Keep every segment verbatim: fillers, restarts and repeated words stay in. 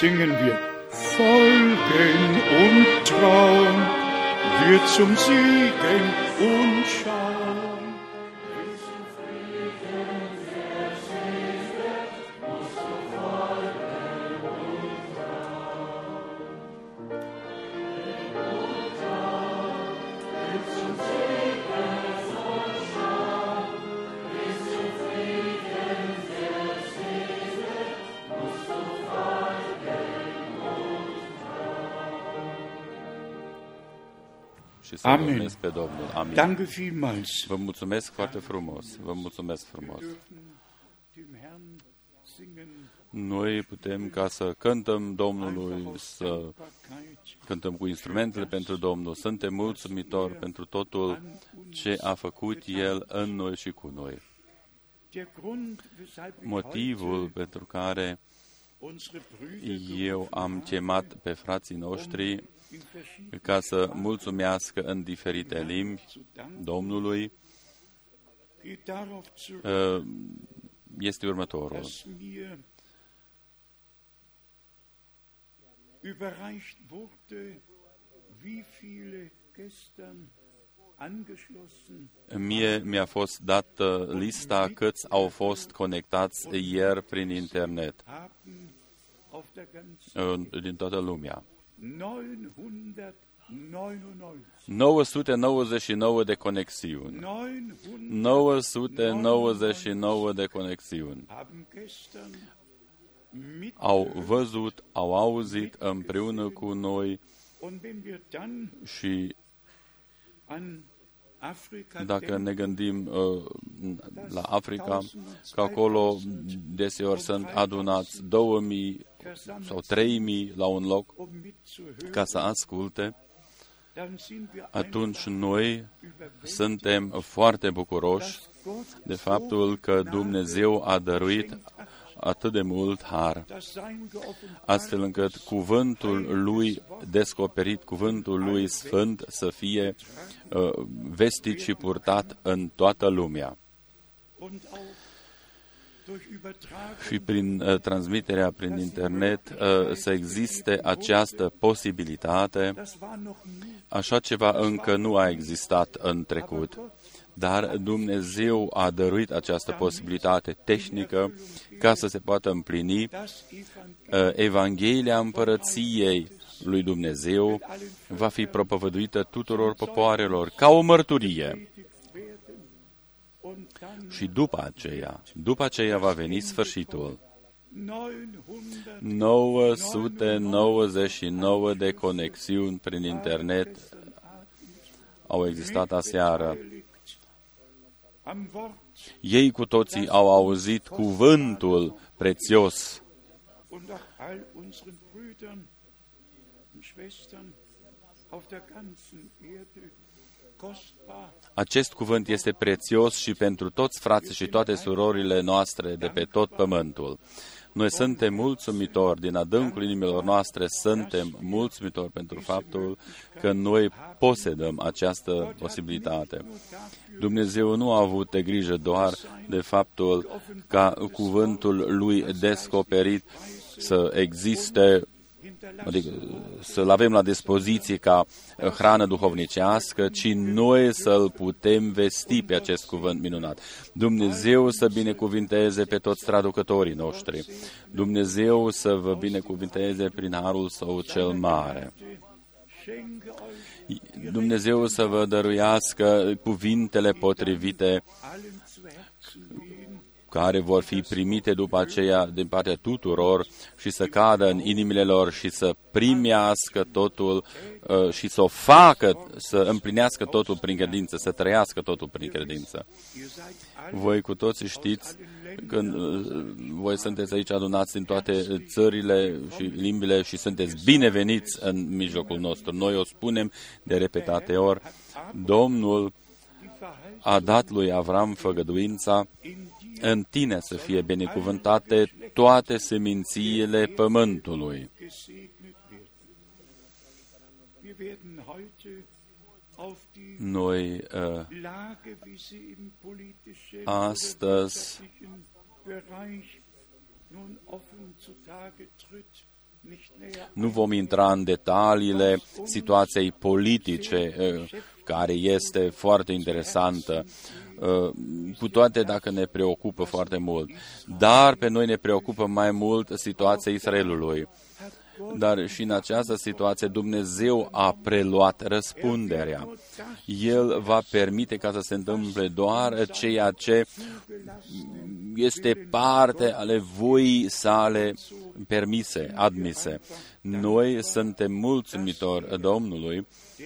singen wir. Folgen und Trauen wird zum Siegen und Schauen. Și să Amen. mulțumesc pe Domnul. Amin. Danke vielmals. Vă mulțumesc foarte frumos. Vă mulțumesc frumos. Noi putem ca să cântăm Domnului, să cântăm cu instrumentele pentru Domnul. Suntem mulțumitori pentru totul ce a făcut El în noi și cu noi. Motivul pentru care eu am chemat pe frații noștri ca să mulțumească în diferite limbi Domnului este următorul. Mie mi-a fost dată lista câți au fost conectați ieri prin internet din toată lumea. nouă sute nouăzeci și nouă de conexiuni. nouă sute nouăzeci și nouă de conexiuni. Au văzut, au auzit împreună cu noi și dacă ne gândim uh, la Africa, că acolo deseori sunt adunați două mii sau trei mii la un loc ca să asculte, atunci noi suntem foarte bucuroși de faptul că Dumnezeu a dăruit atât de mult har, astfel încât cuvântul Lui descoperit, cuvântul Lui Sfânt să fie uh, vestit și purtat în toată lumea. Și prin uh, transmiterea prin internet uh, să existe această posibilitate. Așa ceva încă nu a existat în trecut, dar Dumnezeu a dăruit această posibilitate tehnică ca să se poată împlini uh, Evanghelia Împărăției lui Dumnezeu va fi propovăduită tuturor popoarelor ca o mărturie. Și după aceea, după aceea va veni sfârșitul. nouă sute nouăzeci și nouă de conexiuni prin internet au existat aseară. Ei cu toții au auzit cuvântul prețios. Acest cuvânt este prețios și pentru toți frații și toate surorile noastre de pe tot pământul. Noi suntem mulțumitori, din adâncul inimilor noastre suntem mulțumitori pentru faptul că noi posedăm această posibilitate. Dumnezeu nu a avut de grijă doar de faptul ca cuvântul Lui descoperit să existe, adică să-l avem la dispoziție ca hrană duhovnicească, ci noi să-l putem vesti pe acest cuvânt minunat. Dumnezeu să binecuvinteze pe toți traducătorii noștri. Dumnezeu să vă binecuvinteze prin harul Său cel mare. Dumnezeu să vă dăruiască cuvintele potrivite care vor fi primite după aceea din partea tuturor și să cadă în inimile lor și să primească totul uh, și să o facă, să împlinească totul prin credință, să trăiască totul prin credință. Voi cu toții știți, când uh, voi sunteți aici adunați din toate țările și limbile și sunteți bineveniți în mijlocul nostru. Noi o spunem de repetate ori, Domnul a dat lui Avram făgăduința, în tine să fie binecuvântate toate semințiile pământului. Noi uh, astăzi Nu vom intra în detaliile situației politice, care este foarte interesantă, cu toate dacă ne preocupă foarte mult. Dar pe noi ne preocupă mai mult situația Israelului. Dar și în această situație Dumnezeu a preluat răspunderea. El va permite ca să se întâmple doar ceea ce este parte ale voii sale permise, admise. Noi suntem mulțumitori Domnului.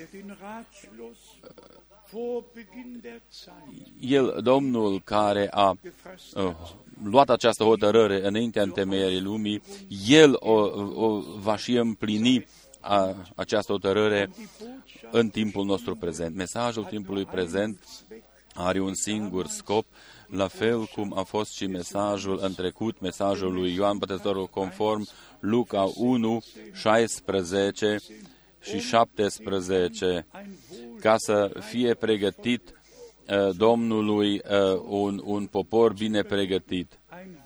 El, Domnul care a uh, luat această hotărâre înaintea întemeierii lumii, El o, o va și împlini a, această hotărâre în timpul nostru prezent. Mesajul timpului prezent are un singur scop, la fel cum a fost și mesajul în trecut, mesajul lui Ioan Botezătorul, conform Luca unu, șaisprezece și șaptesprezece, ca să fie pregătit uh, Domnului uh, un, un popor bine pregătit.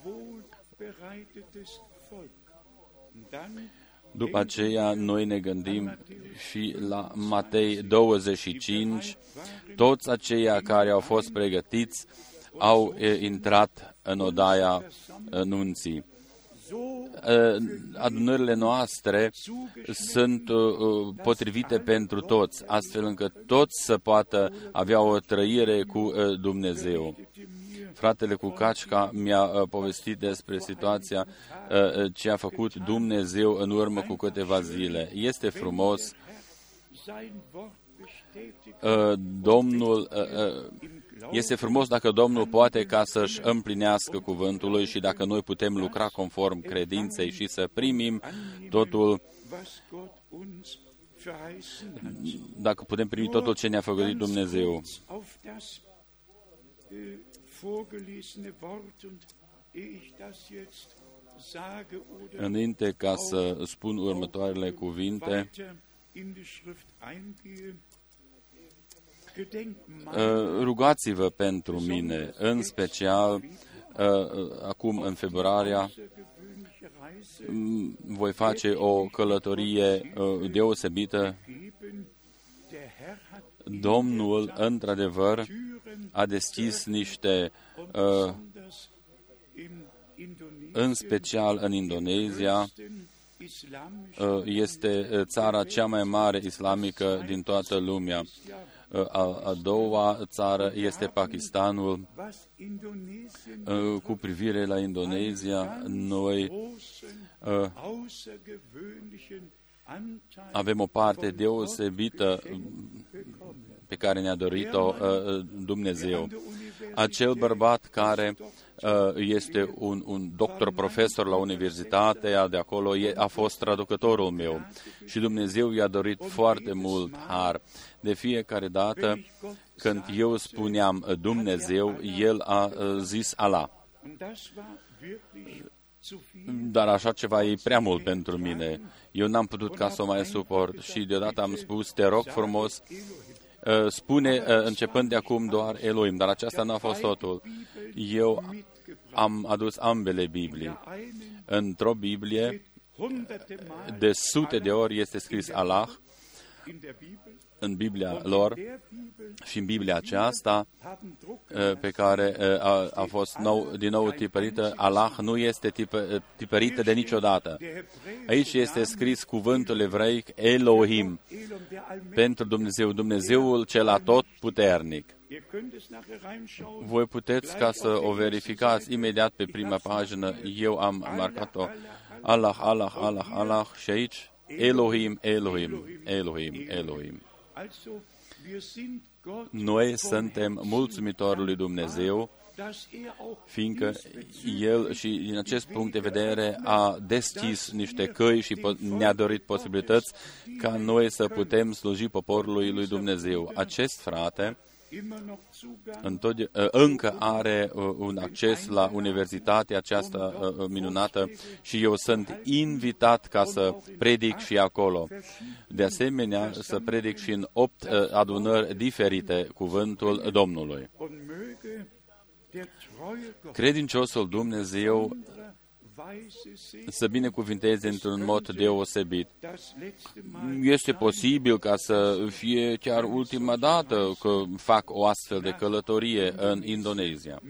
După aceea, noi ne gândim și la Matei douăzeci și cinci, toți aceia care au fost pregătiți au uh, intrat în odaia uh, nunții. Adunările noastre sunt potrivite pentru toți, astfel încât toți să poată avea o trăire cu Dumnezeu. Fratele Cucacica mi-a povestit despre situația ce a făcut Dumnezeu în urmă cu câteva zile. Este frumos. Domnul Este frumos dacă Domnul poate ca să-și împlinească cuvântul lui și dacă noi putem lucra conform credinței și să primim totul, dacă putem primi totul ce ne-a făgăduit Dumnezeu. Înainte ca să spun următoarele cuvinte, rugați-vă pentru mine, în special acum în februarie voi face o călătorie deosebită. Domnul, într-adevăr, a deschis niște, în special în Indonezia, este țara cea mai mare islamică din toată lumea. A, a doua țară este Pakistanul. Cu privire la Indonezia, noi avem o parte deosebită pe care ne-a dorit-o Dumnezeu. Acel bărbat care este un, un doctor profesor la universitatea de acolo, a fost traducătorul meu și Dumnezeu i-a dorit foarte mult har. De fiecare dată când eu spuneam Dumnezeu, el a zis Allah. Dar așa ceva e prea mult pentru mine. Eu n-am putut ca să o mai suport și deodată am spus, te rog frumos, spune începând de acum doar Elohim, dar aceasta nu a fost totul. Eu am adus ambele Biblii. Într-o Biblie, de sute de ori este scris Allah, în Biblia lor și în Biblia aceasta pe care a, a fost nou, din nou tipărită, Allah nu este tipă, tipărită de niciodată. Aici este scris cuvântul evreic Elohim, pentru Dumnezeu, Dumnezeul cel atotputernic. Voi puteți ca să o verificați imediat pe prima pagină. Eu am marcat-o Allah, Allah, Allah, Allah și aici Elohim, Elohim, Elohim, Elohim. Noi suntem mulțumitori lui Dumnezeu, fiindcă El și din acest punct de vedere a deschis niște căi și ne-a dorit posibilități ca noi să putem sluji poporului lui Dumnezeu. Acest frate încă are un acces la universitatea aceasta minunată și eu sunt invitat ca să predic și acolo. De asemenea, să predic și în opt adunări diferite cuvântul Domnului. Credinciosul Dumnezeu să binecuvinteze într-un mod deosebit. Este posibil ca să fie chiar ultima dată că fac o astfel de călătorie în Indonezia.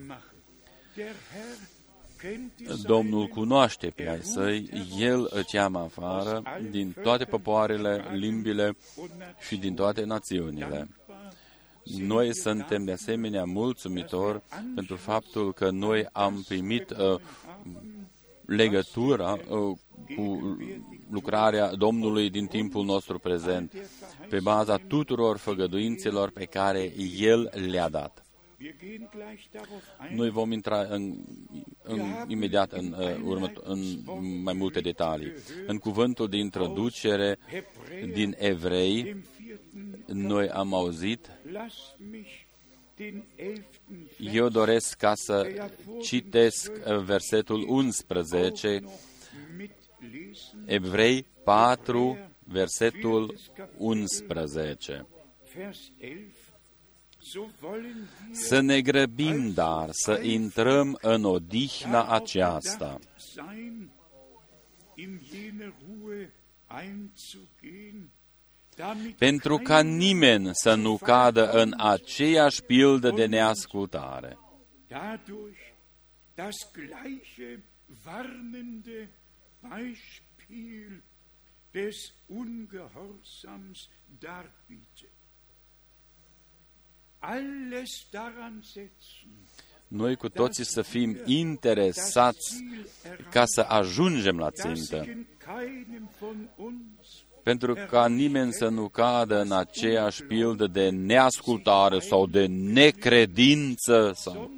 Domnul cunoaște pe ai săi, El îi cheamă afară din toate popoarele, limbile și din toate națiunile. Noi suntem de asemenea mulțumitori pentru faptul că noi am primit uh, legătura uh, cu lucrarea Domnului din timpul nostru prezent, pe baza tuturor făgăduințelor pe care El le-a dat. Noi vom intra în, în, imediat în, uh, în mai multe detalii. În cuvântul de introducere din Evrei, noi am auzit, eu doresc ca să citesc versetul unsprezece, Evrei patru, versetul unsprezece. Să ne grăbim, dar, să intrăm în odihna aceasta. Pentru ca nimeni să nu cadă în aceeași pildă de neascultare. Noi cu toții să fim interesați ca să ajungem la țintă, pentru ca nimeni să nu cadă în aceeași pildă de neascultare sau de necredință, sau,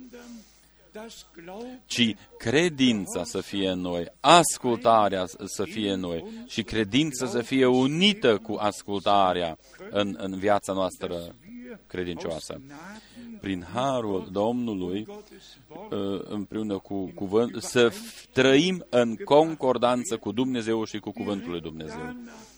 ci credința să fie în noi, ascultarea să fie în noi și credința să fie unită cu ascultarea în, în viața noastră credincioasă. Prin harul Domnului, împreună cu cuvânt, să trăim în concordanță cu Dumnezeu și cu cuvântul lui Dumnezeu.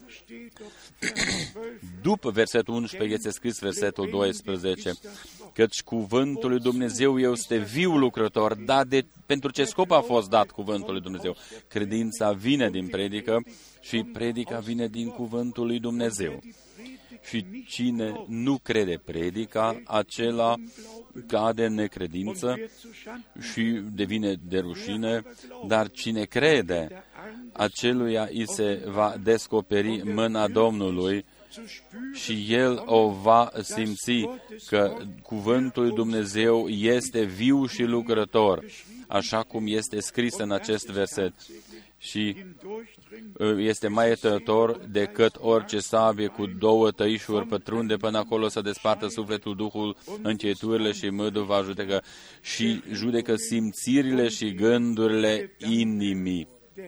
După versetul unsprezece este scris versetul doisprezece, căci cuvântul lui Dumnezeu este viu lucrător, dar de, pentru ce scop a fost dat cuvântul lui Dumnezeu? Credința vine din predică și predica vine din cuvântul lui Dumnezeu. Și cine nu crede predica, acela cade în necredință și devine de rușine, dar cine crede, aceluia îi se va descoperi mâna Domnului și el o va simți că cuvântul lui Dumnezeu este viu și lucrător, așa cum este scris în acest verset. Și este mai tător decât orice sabie cu două tăișuri, pătrunde până acolo să despartă sufletul, duhul, încheieturile și mâdul va judecă și judecă simțirile și gândurile inimii.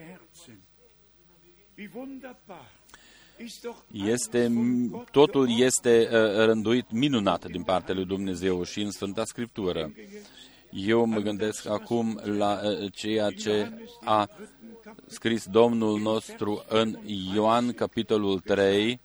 Este, totul este rânduit minunat din partea lui Dumnezeu și în Sfânta Scriptură. Eu mă gândesc acum la ceea ce a scris Domnul nostru în Ioan, capitolul trei,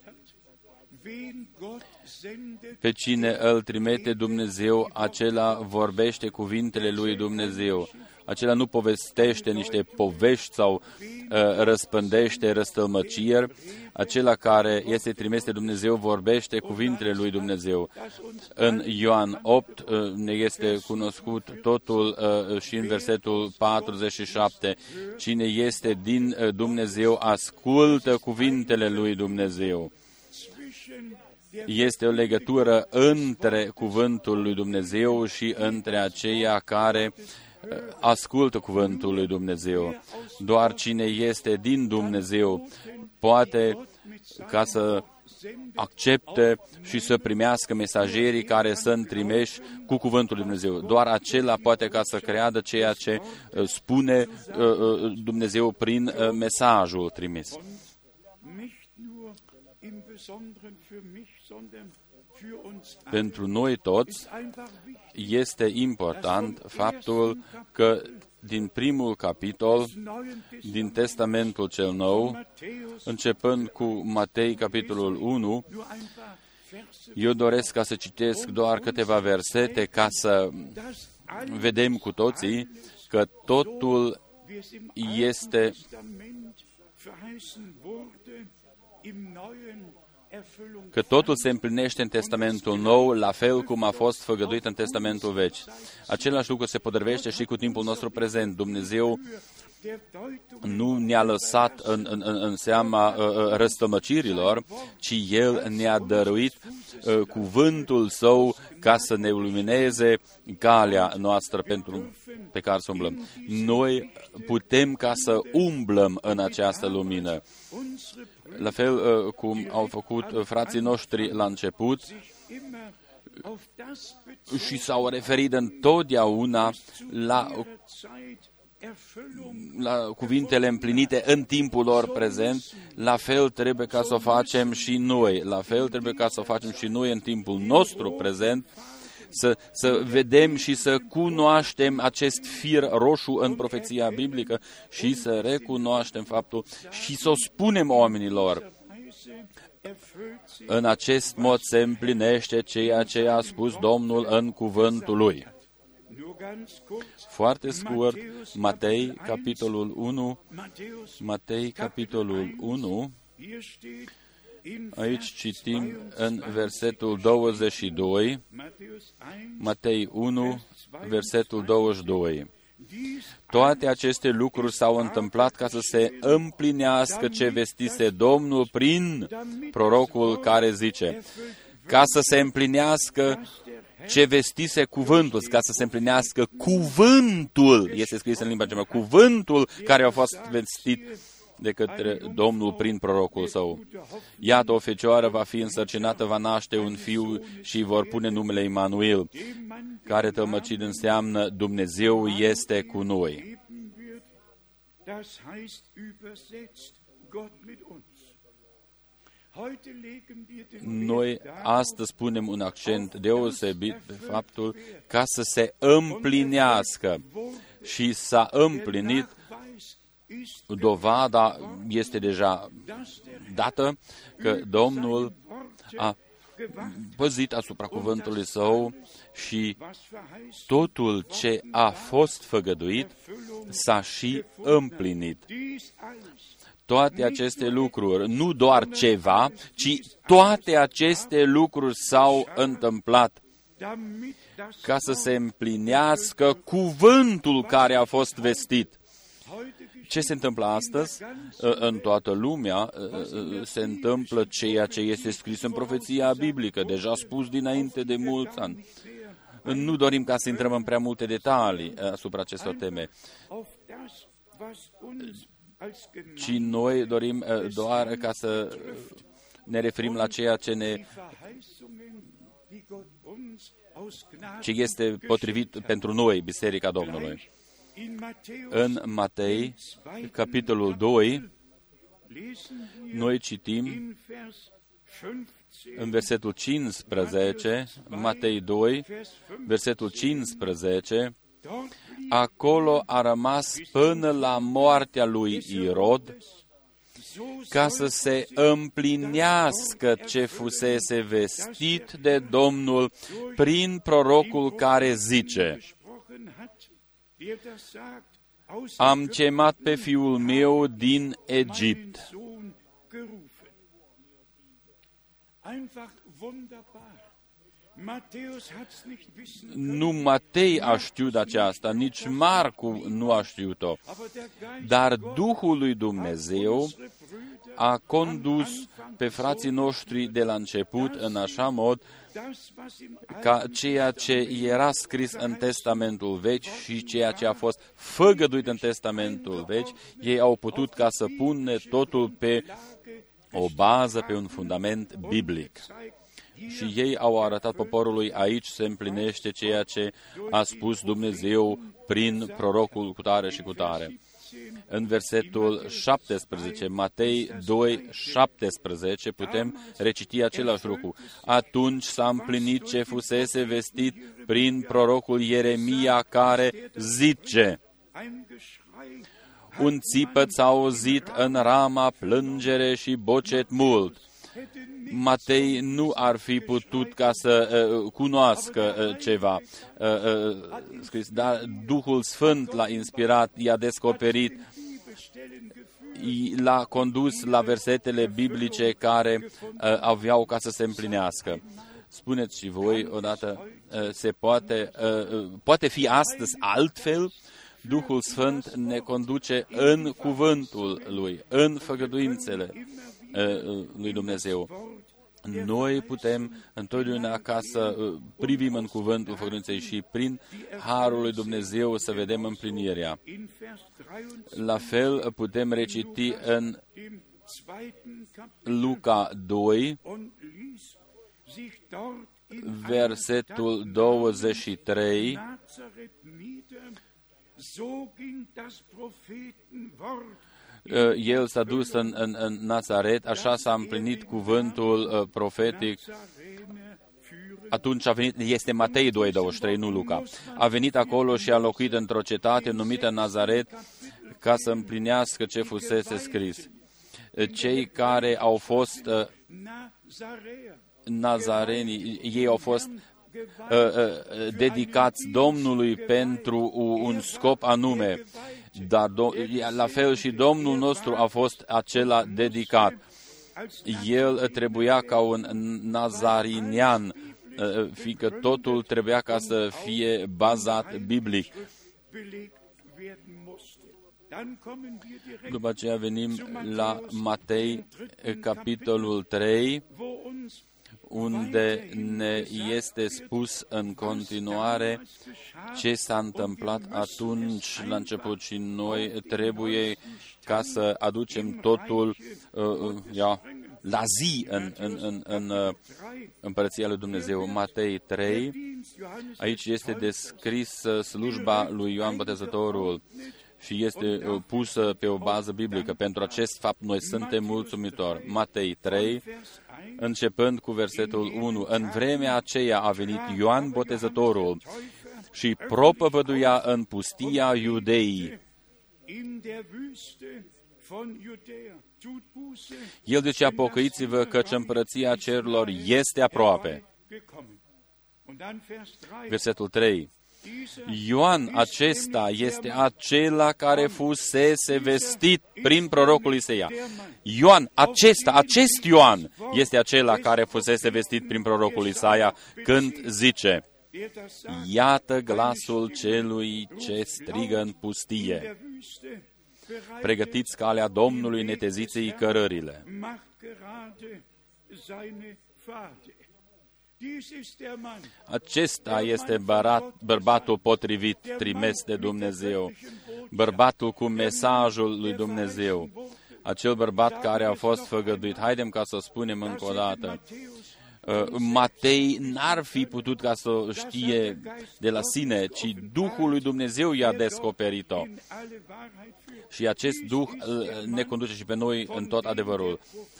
pe cine îl trimite Dumnezeu, acela vorbește cuvintele lui Dumnezeu. Acela nu povestește niște povești sau uh, răspândește răstălmăciri. Acela care este trimis de Dumnezeu vorbește cuvintele lui Dumnezeu. În Ioan opt uh, ne este cunoscut totul uh, și în versetul patruzeci și șapte. Cine este din uh, Dumnezeu ascultă cuvintele lui Dumnezeu. Este o legătură între cuvântul lui Dumnezeu și între aceia care ascultă cuvântul lui Dumnezeu. Doar cine este din Dumnezeu poate ca să accepte și să primească mesagerii care sunt trimiși cu cuvântul lui Dumnezeu. Doar acela poate ca să creadă ceea ce spune Dumnezeu prin mesajul trimis. Pentru noi toți este important faptul că din primul capitol din Testamentul cel Nou, începând cu Matei, capitolul unu, eu doresc ca să citesc doar câteva versete ca să vedem cu toții că totul este că totul se împlinește în Testamentul Nou, la fel cum a fost făgăduit în Testamentul Vechi. Același lucru se potrivește și cu timpul nostru prezent. Dumnezeu nu ne-a lăsat în, în, în seama uh, răstămăcirilor, ci El ne-a dăruit uh, cuvântul Său ca să ne lumineze calea noastră pentru, pe care să umblăm. Noi putem ca să umblăm în această lumină. La fel uh, cum au făcut uh, frații noștri la început, și s-au referit întotdeauna la la cuvintele împlinite în timpul lor prezent, la fel trebuie ca să o facem și noi, la fel trebuie ca să o facem și noi în timpul nostru prezent, să, să vedem și să cunoaștem acest fir roșu în profeția biblică și să recunoaștem faptul și să o spunem oamenilor. În acest mod se împlinește ceea ce a spus Domnul în cuvântul Lui. Foarte scurt, Matei, capitolul unu, Matei, capitolul unu, aici citim în versetul douăzeci și doi, Matei unu, versetul douăzeci și doi. Toate aceste lucruri s-au întâmplat ca să se împlinească ce vestise Domnul prin prorocul care zice, ca să se împlinească ce vestise cuvântul, ca să se împlinească cuvântul, este scris în limba germană, cuvântul care a fost vestit de către Domnul prin prorocul Său. Iată, o fecioară va fi însărcinată, va naște un fiu și vor pune numele Immanuel, care tălmăcit înseamnă Dumnezeu este cu noi. Noi astăzi punem un accent deosebit pe faptul ca să se împlinească și s-a împlinit. Dovada este deja dată că Domnul a păzit asupra cuvântului Său și totul ce a fost făgăduit s-a și împlinit. Toate aceste lucruri, nu doar ceva, ci toate aceste lucruri s-au întâmplat ca să se împlinească cuvântul care a fost vestit. Ce se întâmplă astăzi? În toată lumea se întâmplă ceea ce este scris în profeția biblică, deja spus dinainte de mulți ani. Nu dorim ca să intrăm în prea multe detalii asupra acestor teme, ci noi dorim doar ca să ne referim la ceea ce ne ce este potrivit pentru noi, Biserica Domnului. În Matei, capitolul doi, noi citim în versetul cincisprezece, Matei doi, versetul cincisprezece, acolo a rămas până la moartea lui Irod, ca să se împlinească ce fusese vestit de Domnul prin prorocul care zice, am chemat pe fiul meu din Egipt. Nu Matei a știut aceasta, nici Marcu nu a știut-o, dar Duhul lui Dumnezeu a condus pe frații noștri de la început în așa mod ca ceea ce era scris în Testamentul Vechi și ceea ce a fost făgăduit în Testamentul Vechi, ei au putut ca să pună totul pe o bază, pe un fundament biblic. Și ei au arătat poporului, aici se împlinește ceea ce a spus Dumnezeu prin prorocul cu tare și cu tare. În versetul șaptesprezece, Matei doi, șaptesprezece, putem reciti același lucru. Atunci s-a împlinit ce fusese vestit prin prorocul Ieremia care zice, un țipăt s-a auzit în Rama, plângere și bocet mult. Matei nu ar fi putut ca să uh, cunoască uh, ceva uh, uh, scris, dar Duhul Sfânt l-a inspirat, i-a descoperit, l-a condus la versetele biblice care uh, aveau ca să se împlinească. Spuneți și voi odată, uh, se poate, uh, poate fi astăzi altfel? Duhul Sfânt ne conduce în cuvântul Lui, în făgăduințele uh, lui Dumnezeu. Noi putem întotdeauna ca să privim în cuvântul făgăduinței și prin harul lui Dumnezeu să vedem împlinirea. La fel putem reciti în Luca doi, versetul douăzeci și trei, el s-a dus în, în, în Nazaret, așa s-a împlinit cuvântul uh, profetic. Atunci a venit, este Matei doi douăzeci și trei, nu Luca. A venit acolo și a locuit într-o cetate numită Nazaret ca să împlinească ce fusese scris. Cei care au fost uh, nazarenii, ei au fost uh, uh, dedicați Domnului pentru un scop anume. Dar la fel și Domnul nostru a fost acela dedicat. El trebuia ca un nazarinian, fiindcă totul trebuia ca să fie bazat biblic. După aceea venim la Matei, capitolul trei, unde ne este spus în continuare ce s-a întâmplat atunci la început și noi trebuie ca să aducem totul uh, ia, la zi în, în, în, în uh, Împărăția lui Dumnezeu. Matei trei, aici este descris slujba lui Ioan Botezătorul și este pusă pe o bază biblică. Pentru acest fapt noi suntem mulțumitori. Matei trei, începând cu versetul unu. În vremea aceea a venit Ioan Botezătorul și propovăduia în pustia Iudeii. El zicea, pocăiți-vă căci împărăția cerurilor este aproape. Versetul trei. Ioan acesta este acela care fusese vestit prin prorocul Isaia. Ioan acesta, acest Ioan este acela care fusese vestit prin prorocul Isaia când zice, iată glasul celui ce strigă în pustie. Pregătiți calea Domnului, neteziți-i cărările. Acesta este bărat, bărbatul potrivit, trimis de Dumnezeu, bărbatul cu mesajul lui Dumnezeu, acel bărbat care a fost făgăduit. Haidem ca să o spunem încă o dată. Matei n-ar fi putut ca să o știe de la sine, ci Duhul lui Dumnezeu i-a descoperit-o. Și acest Duh ne conduce și pe noi în tot adevărul.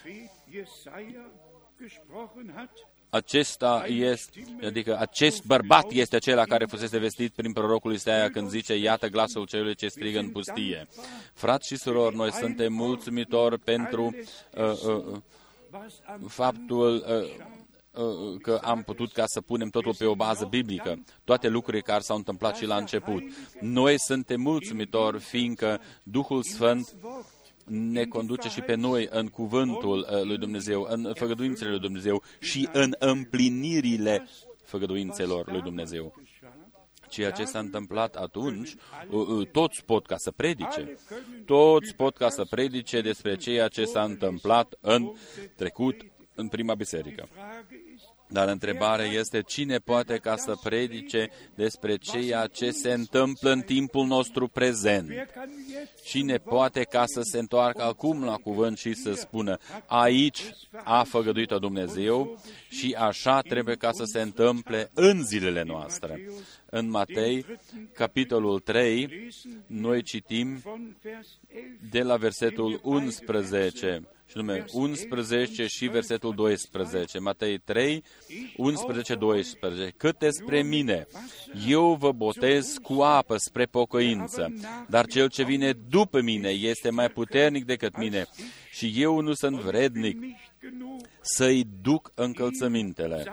Acesta este, adică acest bărbat este acela care fusese vestit prin prorocul Isaia când zice, iată glasul celui ce strigă în pustie. Frați și surori, noi suntem mulțumitori pentru uh, uh, faptul uh, uh, că am putut ca să punem totul pe o bază biblică, toate lucrurile care s-au întâmplat și la început. Noi suntem mulțumitori fiindcă Duhul Sfânt ne conduce și pe noi în cuvântul lui Dumnezeu, în făgăduințele lui Dumnezeu și în împlinirile făgăduințelor lui Dumnezeu. Ceea ce s-a întâmplat atunci, toți pot ca să predice. Toți pot ca să predice despre ceea ce s-a întâmplat în trecut, în prima biserică. Dar întrebarea este, cine poate ca să predice despre ceea ce se întâmplă în timpul nostru prezent? Cine poate ca să se întoarcă acum la cuvânt și să spună, aici a făgăduit-o Dumnezeu și așa trebuie ca să se întâmple în zilele noastre. În Matei, capitolul trei, noi citim de la versetul unsprezece, și nume unsprezece și versetul doisprezece. Matei trei, unsprezece, doisprezece. Cât despre mine, eu vă botez cu apă spre pocăință, dar cel ce vine după mine este mai puternic decât mine și eu nu sunt vrednic să-i duc încălțămintele.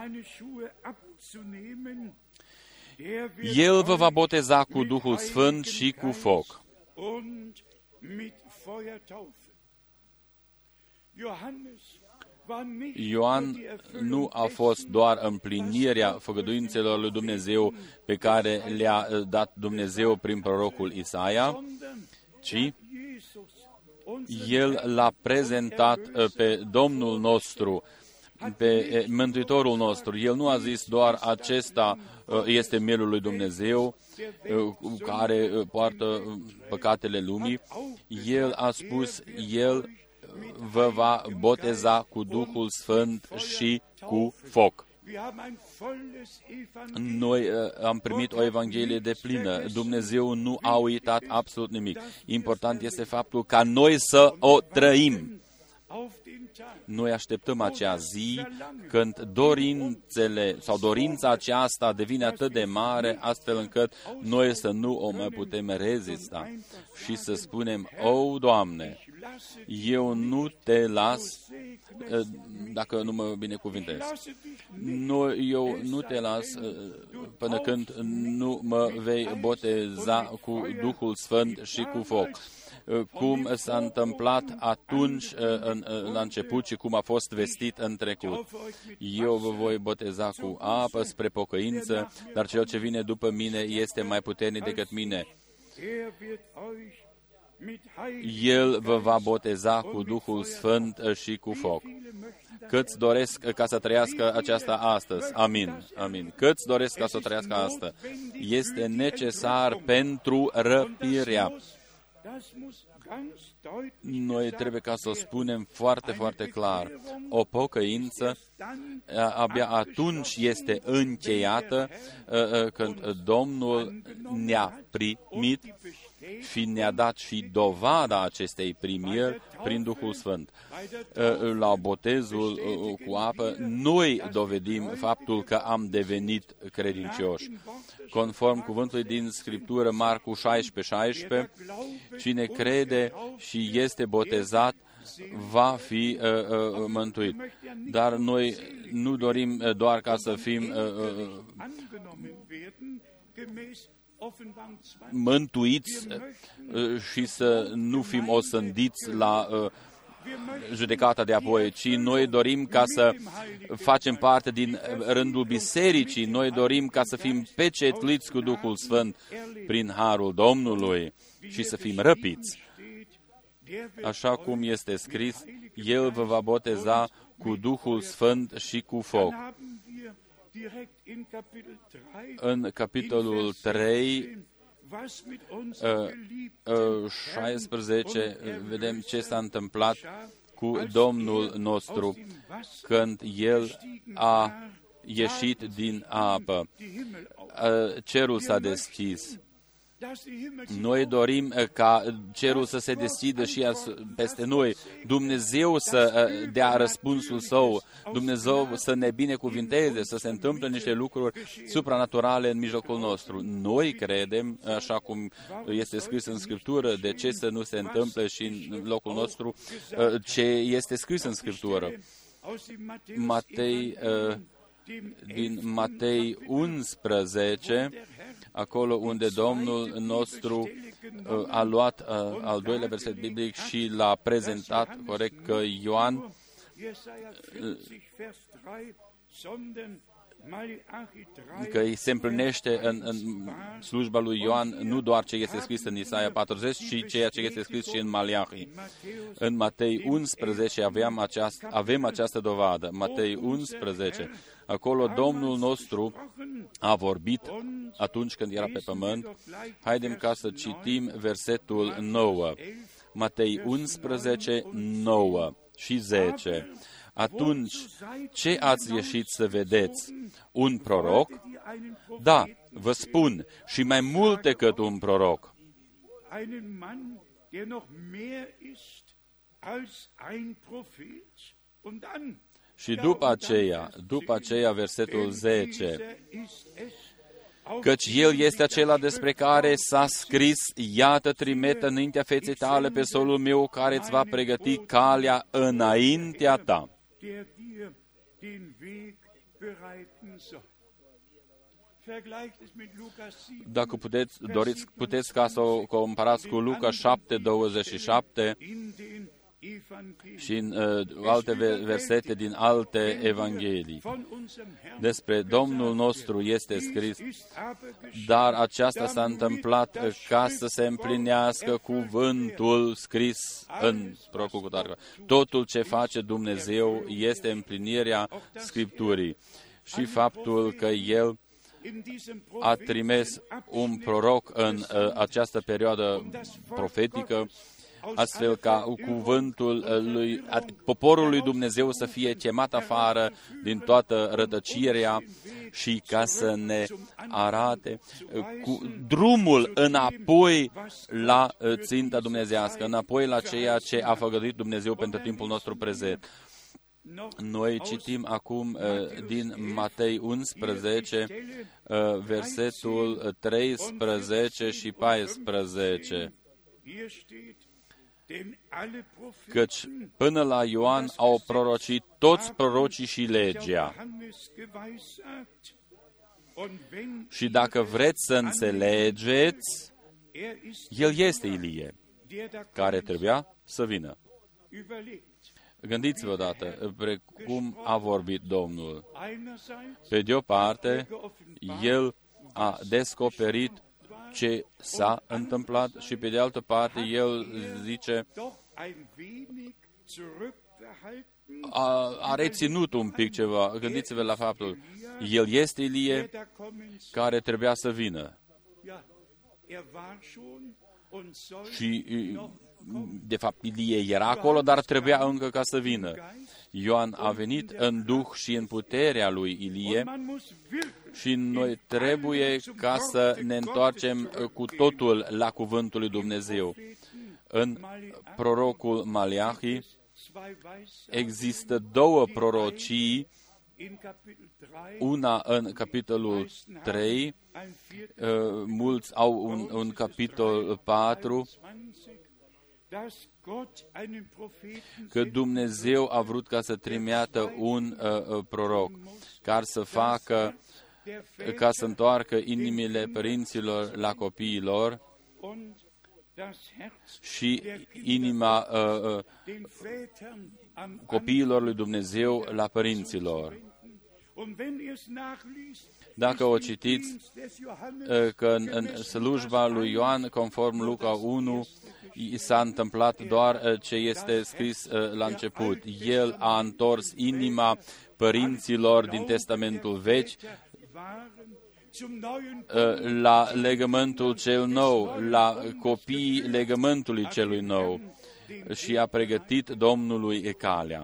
El vă va boteza cu Duhul Sfânt și cu foc. Ioan nu a fost doar împlinirea făgăduințelor lui Dumnezeu pe care le-a dat Dumnezeu prin prorocul Isaia, ci el l-a prezentat pe Domnul nostru, pe Mântuitorul nostru. El nu a zis doar acesta este mielul lui Dumnezeu care poartă păcatele lumii. El a spus, el vă va boteza cu Duhul Sfânt și cu foc. Noi uh, am primit o Evanghelie deplină. Dumnezeu nu a uitat absolut nimic. Important este faptul ca noi să o trăim. Noi așteptăm acea zi când dorințele sau dorința aceasta devine atât de mare, astfel încât noi să nu o mai putem rezista și să spunem, o, Doamne, eu nu te las dacă nu mă binecuvintez. Nu, eu nu te las până când nu mă vei boteza cu Duhul Sfânt și cu foc. Cum s-a întâmplat atunci în, la început și cum a fost vestit în trecut. Eu vă voi boteza cu apă spre pocăință, dar cel ce vine după mine este mai puternic decât mine. El vă va boteza cu Duhul Sfânt și cu foc. Câți doresc ca să trăiască aceasta astăzi? Amin. Amin. Câți doresc ca să o trăiască asta? Este necesar pentru răpirea. Noi trebuie ca să o spunem foarte, foarte clar. O pocăință abia atunci este încheiată când Domnul ne-a primit și ne-a dat și dovada acestei primiri prin Duhul Sfânt. La botezul cu apă, noi dovedim faptul că am devenit credincioși. Conform cuvântului din Scriptură, Marcu șaisprezece șaisprezece, cine crede și este botezat va fi uh, uh, mântuit. Dar noi nu dorim uh, doar ca să fim uh, uh, mântuiți uh, și să nu fim osândiți la uh, judecata de apoi, ci noi dorim ca să facem parte din rândul bisericii, noi dorim ca să fim pecetliți cu Duhul Sfânt prin harul Domnului și să fim răpiți. Așa cum este scris, El vă va boteza cu Duhul Sfânt și cu foc. În capitolul trei, șaisprezece, vedem ce s-a întâmplat cu Domnul nostru când El a ieșit din apă. Cerul s-a deschis. Noi dorim ca cerul să se deschidă și peste noi, Dumnezeu să dea răspunsul Său, Dumnezeu să ne binecuvinteze, să se întâmple niște lucruri supranaturale în mijlocul nostru. Noi credem, așa cum este scris în Scriptură, de ce să nu se întâmple și în locul nostru ce este scris în Scriptură. Matei, din Matei unsprezece, acolo unde Domnul nostru uh, a luat uh, al doilea verset biblic și l-a prezentat corect, că Ioan uh, că se împlinește în, în slujba lui Ioan nu doar ce este scris în Isaia patruzeci, ci ceea ce este scris și în Maleahi. În Matei unsprezece avem această, avem această dovadă. Matei unsprezece. Acolo Domnul nostru a vorbit atunci când era pe pământ. Haidem ca să citim versetul nouă. Matei unsprezece, nouă și zece. Atunci, ce ați ieșit să vedeți? Un proroc? Da, vă spun, și mai mult decât un proroc. Și după aceea, după aceea, versetul zece, căci El este acela despre care s-a scris, iată, trimit înaintea feței tale pe solul meu care îți va pregăti calea înaintea ta. der dir den Weg bereiten soll. Vergleicht es mit Lukas sieben. Dacă puteți, doriți, puteți ca să o comparați cu Luca șapte, douăzeci și șapte In den și în uh, alte versete din alte evanghelii. Despre Domnul nostru este scris, dar aceasta s-a întâmplat ca să se împlinească cuvântul scris în prorocul cutare. Totul ce face Dumnezeu este împlinirea Scripturii și faptul că El a trimis un proroc în uh, această perioadă profetică, astfel ca cuvântul lui, poporul lui Dumnezeu să fie chemat afară din toată rătăcirea și ca să ne arate cu drumul înapoi la ținta dumnezeiască, înapoi la ceea ce a făgăduit Dumnezeu pentru timpul nostru prezent. Noi citim acum din Matei unsprezece, versetul treisprezece și paisprezece. Căci până la Ioan au prorocit toți prorocii și legea. Și dacă vreți să înțelegeți, el este Ilie, care trebuia să vină. Gândiți-vă odată, precum a vorbit Domnul. Pe de o parte, el a descoperit ce s-a întâmplat și pe de altă parte el zice a, a reținut un pic ceva. Gândiți-vă la faptul, el este Ilie care trebuia să vină. Și de fapt Ilie era acolo, dar trebuia încă ca să vină. Ioan a venit în duh și în puterea lui Ilie și noi trebuie ca să ne întoarcem cu totul la cuvântul lui Dumnezeu. În prorocul Maleahi există două prorocii, una în capitolul trei, mulți au un, un capitol patru, că Dumnezeu a vrut ca să trimită un uh, proroc, care să facă, ca să întoarcă inimile părinților la copiilor și inima uh, uh, copiilor lui Dumnezeu la părinților. Dacă o citiți, că în, în slujba lui Ioan, conform Luca unu, s-a întâmplat doar ce este scris la început. El a întors inima părinților din Testamentul Vechi la legământul cel nou, la copiii legământului celui nou și a pregătit Domnului calea.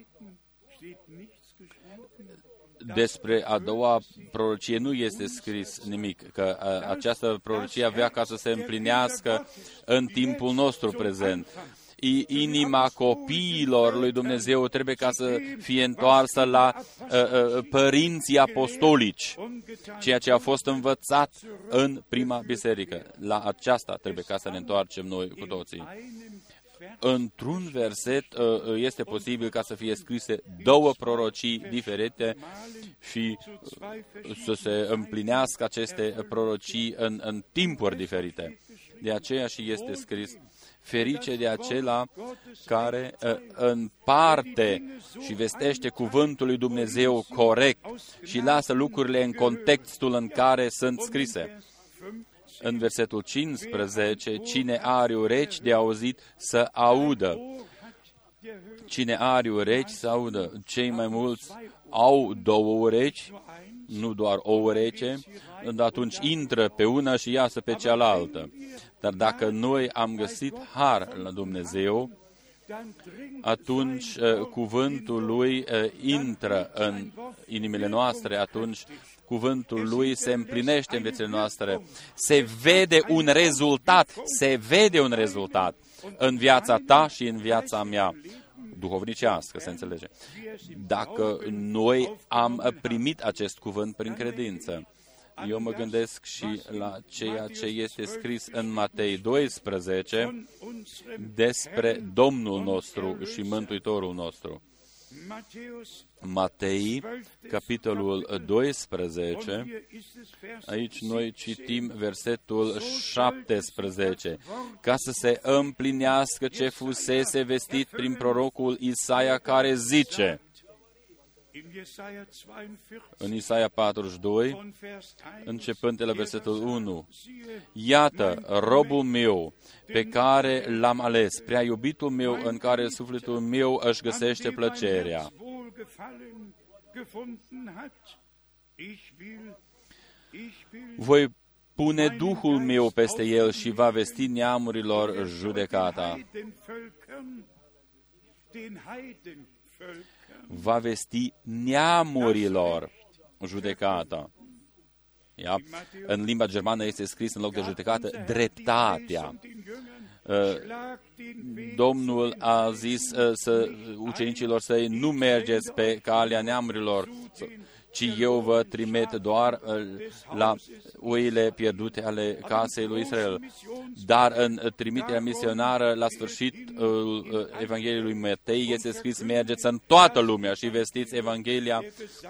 Despre a doua prorocie nu este scris nimic, că a, această prorocie avea ca să se împlinească în timpul nostru prezent. I, inima copiilor lui Dumnezeu trebuie ca să fie întoarsă la a, a, părinții apostolici, ceea ce a fost învățat în prima biserică. La aceasta trebuie ca să ne întoarcem noi cu toții. Într-un verset este posibil ca să fie scrise două prorocii diferite și să se împlinească aceste prorocii în, în timpuri diferite. De aceea și este scris, ferice de acela care împarte și vestește cuvântul lui Dumnezeu corect și lasă lucrurile în contextul în care sunt scrise. În versetul cincisprezece, cine are urechi de auzit să audă. Cine are urechi să audă. Cei mai mulți au două urechi, nu doar o ureche, atunci intră pe una și iasă pe cealaltă. Dar dacă noi am găsit har la Dumnezeu, atunci cuvântul Lui intră în inimile noastre, atunci cuvântul Lui se împlinește în viețile noastre. Se vede un rezultat, se vede un rezultat în viața ta și în viața mea, duhovnicească, se înțelege. Dacă noi am primit acest cuvânt prin credință, eu mă gândesc și la ceea ce este scris în Matei doisprezece despre Domnul nostru și Mântuitorul nostru. Matei, capitolul doisprezece, aici noi citim versetul șaptesprezece, ca să se împlinească ce fusese vestit prin prorocul Isaia, care zice, în Isaia patruzeci și doi, începând de la versetul unu, iată, robul meu, pe care l-am ales, prea iubitul meu, în care sufletul meu își găsește plăcerea. Voi pune Duhul meu peste el și va vesti neamurilor judecata. Va vesti neamurilor judecata. Ia? În limba germană este scris în loc de judecată dreptatea. Domnul a zis să ucenicilor săi, nu mergeți pe calea neamurilor, ci eu vă trimit doar la oile pierdute ale casei lui Israel. Dar în trimiterea misionară, la sfârșit Evangheliei lui Matei, este scris, mergeți în toată lumea și vestiți Evanghelia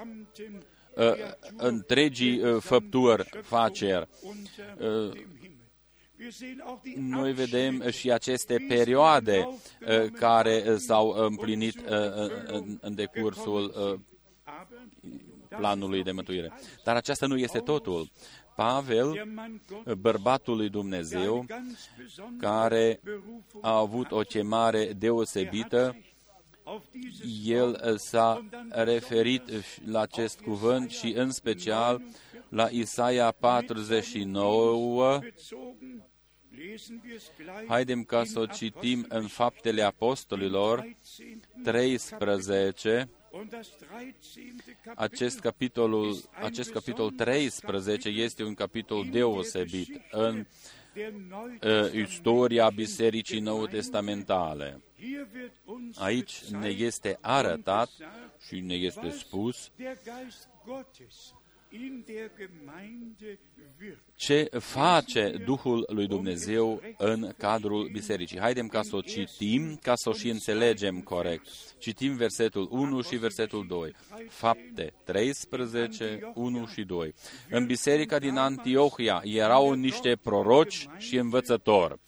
întregii făpturi, faceri. Noi vedem și aceste perioade care s-au împlinit în decursul planului de mântuire. Dar aceasta nu este totul. Pavel, bărbatul lui Dumnezeu, care a avut o chemare deosebită, el s-a referit la acest cuvânt și în special la Isaia patruzeci și nouă. Haidem ca să o citim în Faptele Apostolilor treisprezece. Acest, capitolul, acest capitol treisprezece este un capitol deosebit în uh, istoria Bisericii Nou-Testamentale. Aici ne este arătat și ne este spus ce face Duhul lui Dumnezeu în cadrul bisericii. Haidem ca să o citim, ca să o și înțelegem corect. Citim versetul unu și versetul doi. Fapte treisprezece, unu și doi. În biserica din Antiohia erau niște proroci și învățători.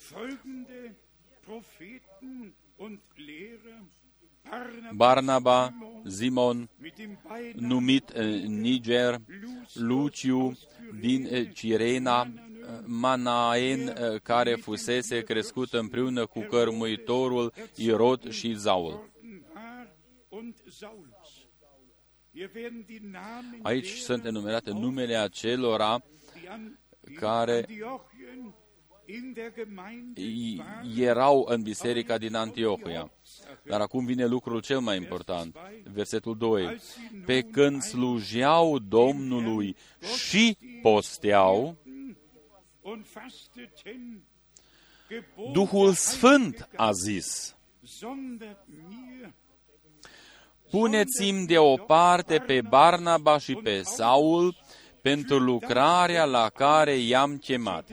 Barnaba, Simon, numit Niger, Luciu din Cirena, Manaen, care fusese crescut împreună cu cărmuitorul Irod și Saul. Aici sunt enumerate numele acelora care erau în biserica din Antiohia. Dar acum vine lucrul cel mai important. Versetul doi. Pe când slujeau Domnului și posteau, Duhul Sfânt a zis, puneți-mi deoparte pe Barnaba și pe Saul pentru lucrarea la care i-am chemat.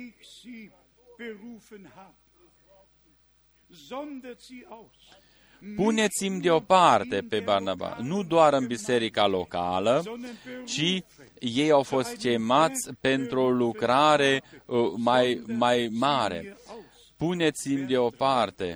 Puneți-mi deoparte pe Barnaba, nu doar în biserica locală, ci ei au fost chemați pentru o lucrare mai, mai mare. Puneți-mi deoparte.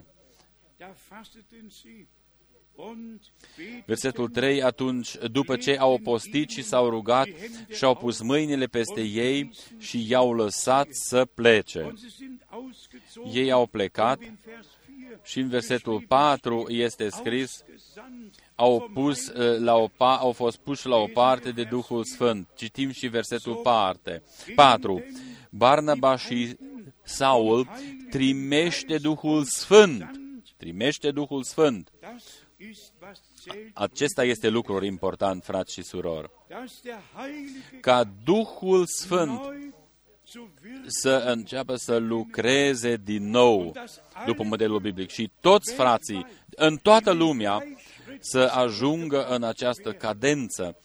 Versetul trei, atunci, după ce au postit și s-au rugat și-au pus mâinile peste ei și i-au lăsat să plece. Ei au plecat și în versetul patru este scris, au, pus, la o, au fost puși la o parte de Duhul Sfânt. Citim și versetul patru. Barnaba și Saul trimește Duhul Sfânt. Trimește Duhul Sfânt. Acesta este lucrul important, frați și surori. Ca Duhul Sfânt să înceapă să lucreze din nou după modelul biblic și toți frații în toată lumea să ajungă în această cadență,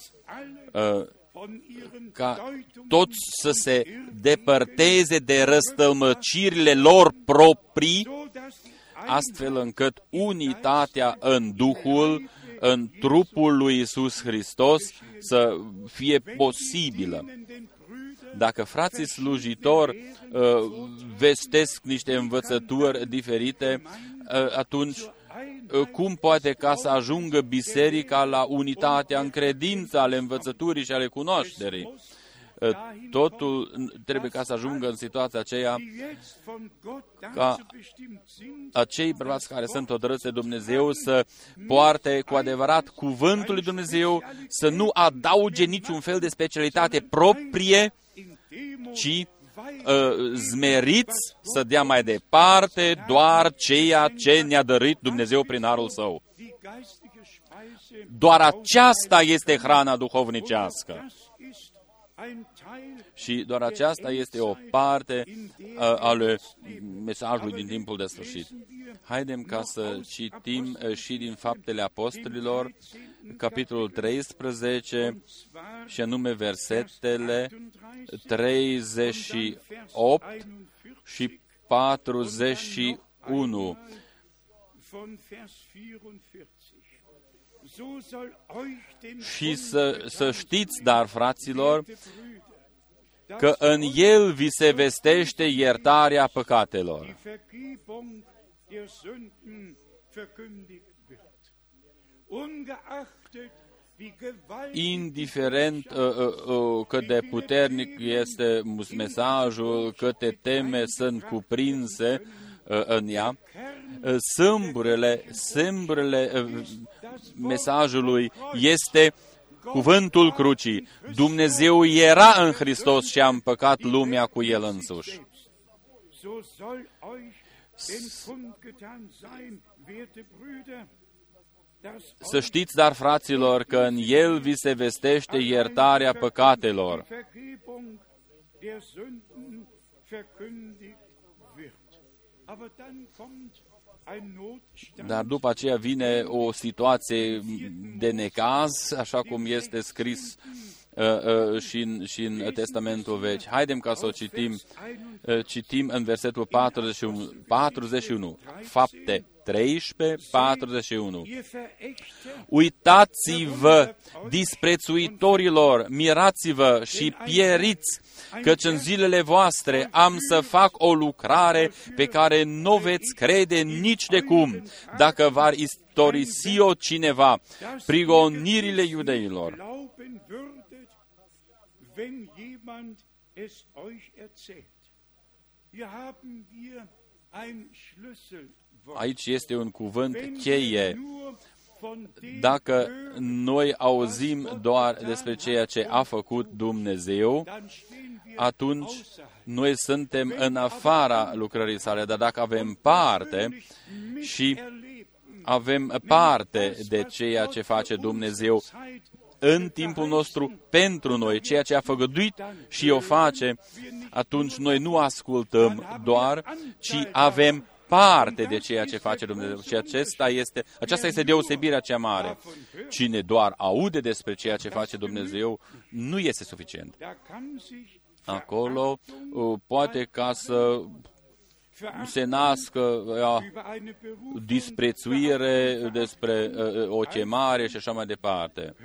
ca toți să se depărteze de răstălmăcirile lor proprii, astfel încât unitatea în Duhul, în trupul lui Iisus Hristos să fie posibilă. Dacă frații slujitori uh, vestesc niște învățături diferite, uh, atunci uh, cum poate ca să ajungă biserica la unitatea în credință ale învățăturii și ale cunoașterii? Uh, totul trebuie ca să ajungă în situația aceea ca acei bărbați care sunt hotărâți de Dumnezeu să poarte cu adevărat cuvântul lui Dumnezeu, să nu adauge niciun fel de specialitate proprie, ci uh, zmeriți să dea mai departe doar ceea ce ne-a dăruit Dumnezeu prin harul Său. Doar aceasta este hrana duhovnicească. Și doar aceasta este o parte uh, ale mesajului din timpul de sfârșit. Haidem ca să citim uh, și din Faptele Apostolilor, capitolul treisprezece, și anume versetele treizeci și opt și patruzeci și unu. Și să, să știți, dar, fraților, că în El vi se vestește iertarea păcatelor. Indiferent uh, uh, uh, cât de puternic este mesajul, câte teme sunt cuprinse uh, în ea, uh, sâmburele, sâmburele uh, mesajului este cuvântul crucii. Dumnezeu era în Hristos și a împăcat lumea cu El însuși. Să știți, dar, fraților, că în El vi se vestește iertarea păcatelor. Dar după aceea vine o situație de necaz, așa cum este scris uh, uh, și, în, și în Testamentul Vechi. Haidem ca să o citim. Uh, citim în versetul patruzeci și unu. patruzeci și unu. Fapte treisprezece, patruzeci și unu. Uitați-vă, disprețuitorilor, mirați-vă și pieriți, căci în zilele voastre am să fac o lucrare pe care nu veți crede nici de cum, dacă va istorisi-o cineva, prigonirile iudeilor. Aici este un cuvânt cheie. Dacă noi auzim doar despre ceea ce a făcut Dumnezeu, atunci noi suntem în afara lucrării sale. Dar dacă avem parte și avem parte de ceea ce face Dumnezeu în timpul nostru pentru noi, ceea ce a făgăduit și o face, atunci noi nu ascultăm doar, ci avem parte de ceea ce face Dumnezeu. Și acesta este, aceasta este deosebirea cea mare. Cine doar aude despre ceea ce face Dumnezeu, nu este suficient. Acolo poate ca să se nască uh, disprețuire despre uh, o chemare și așa mai departe.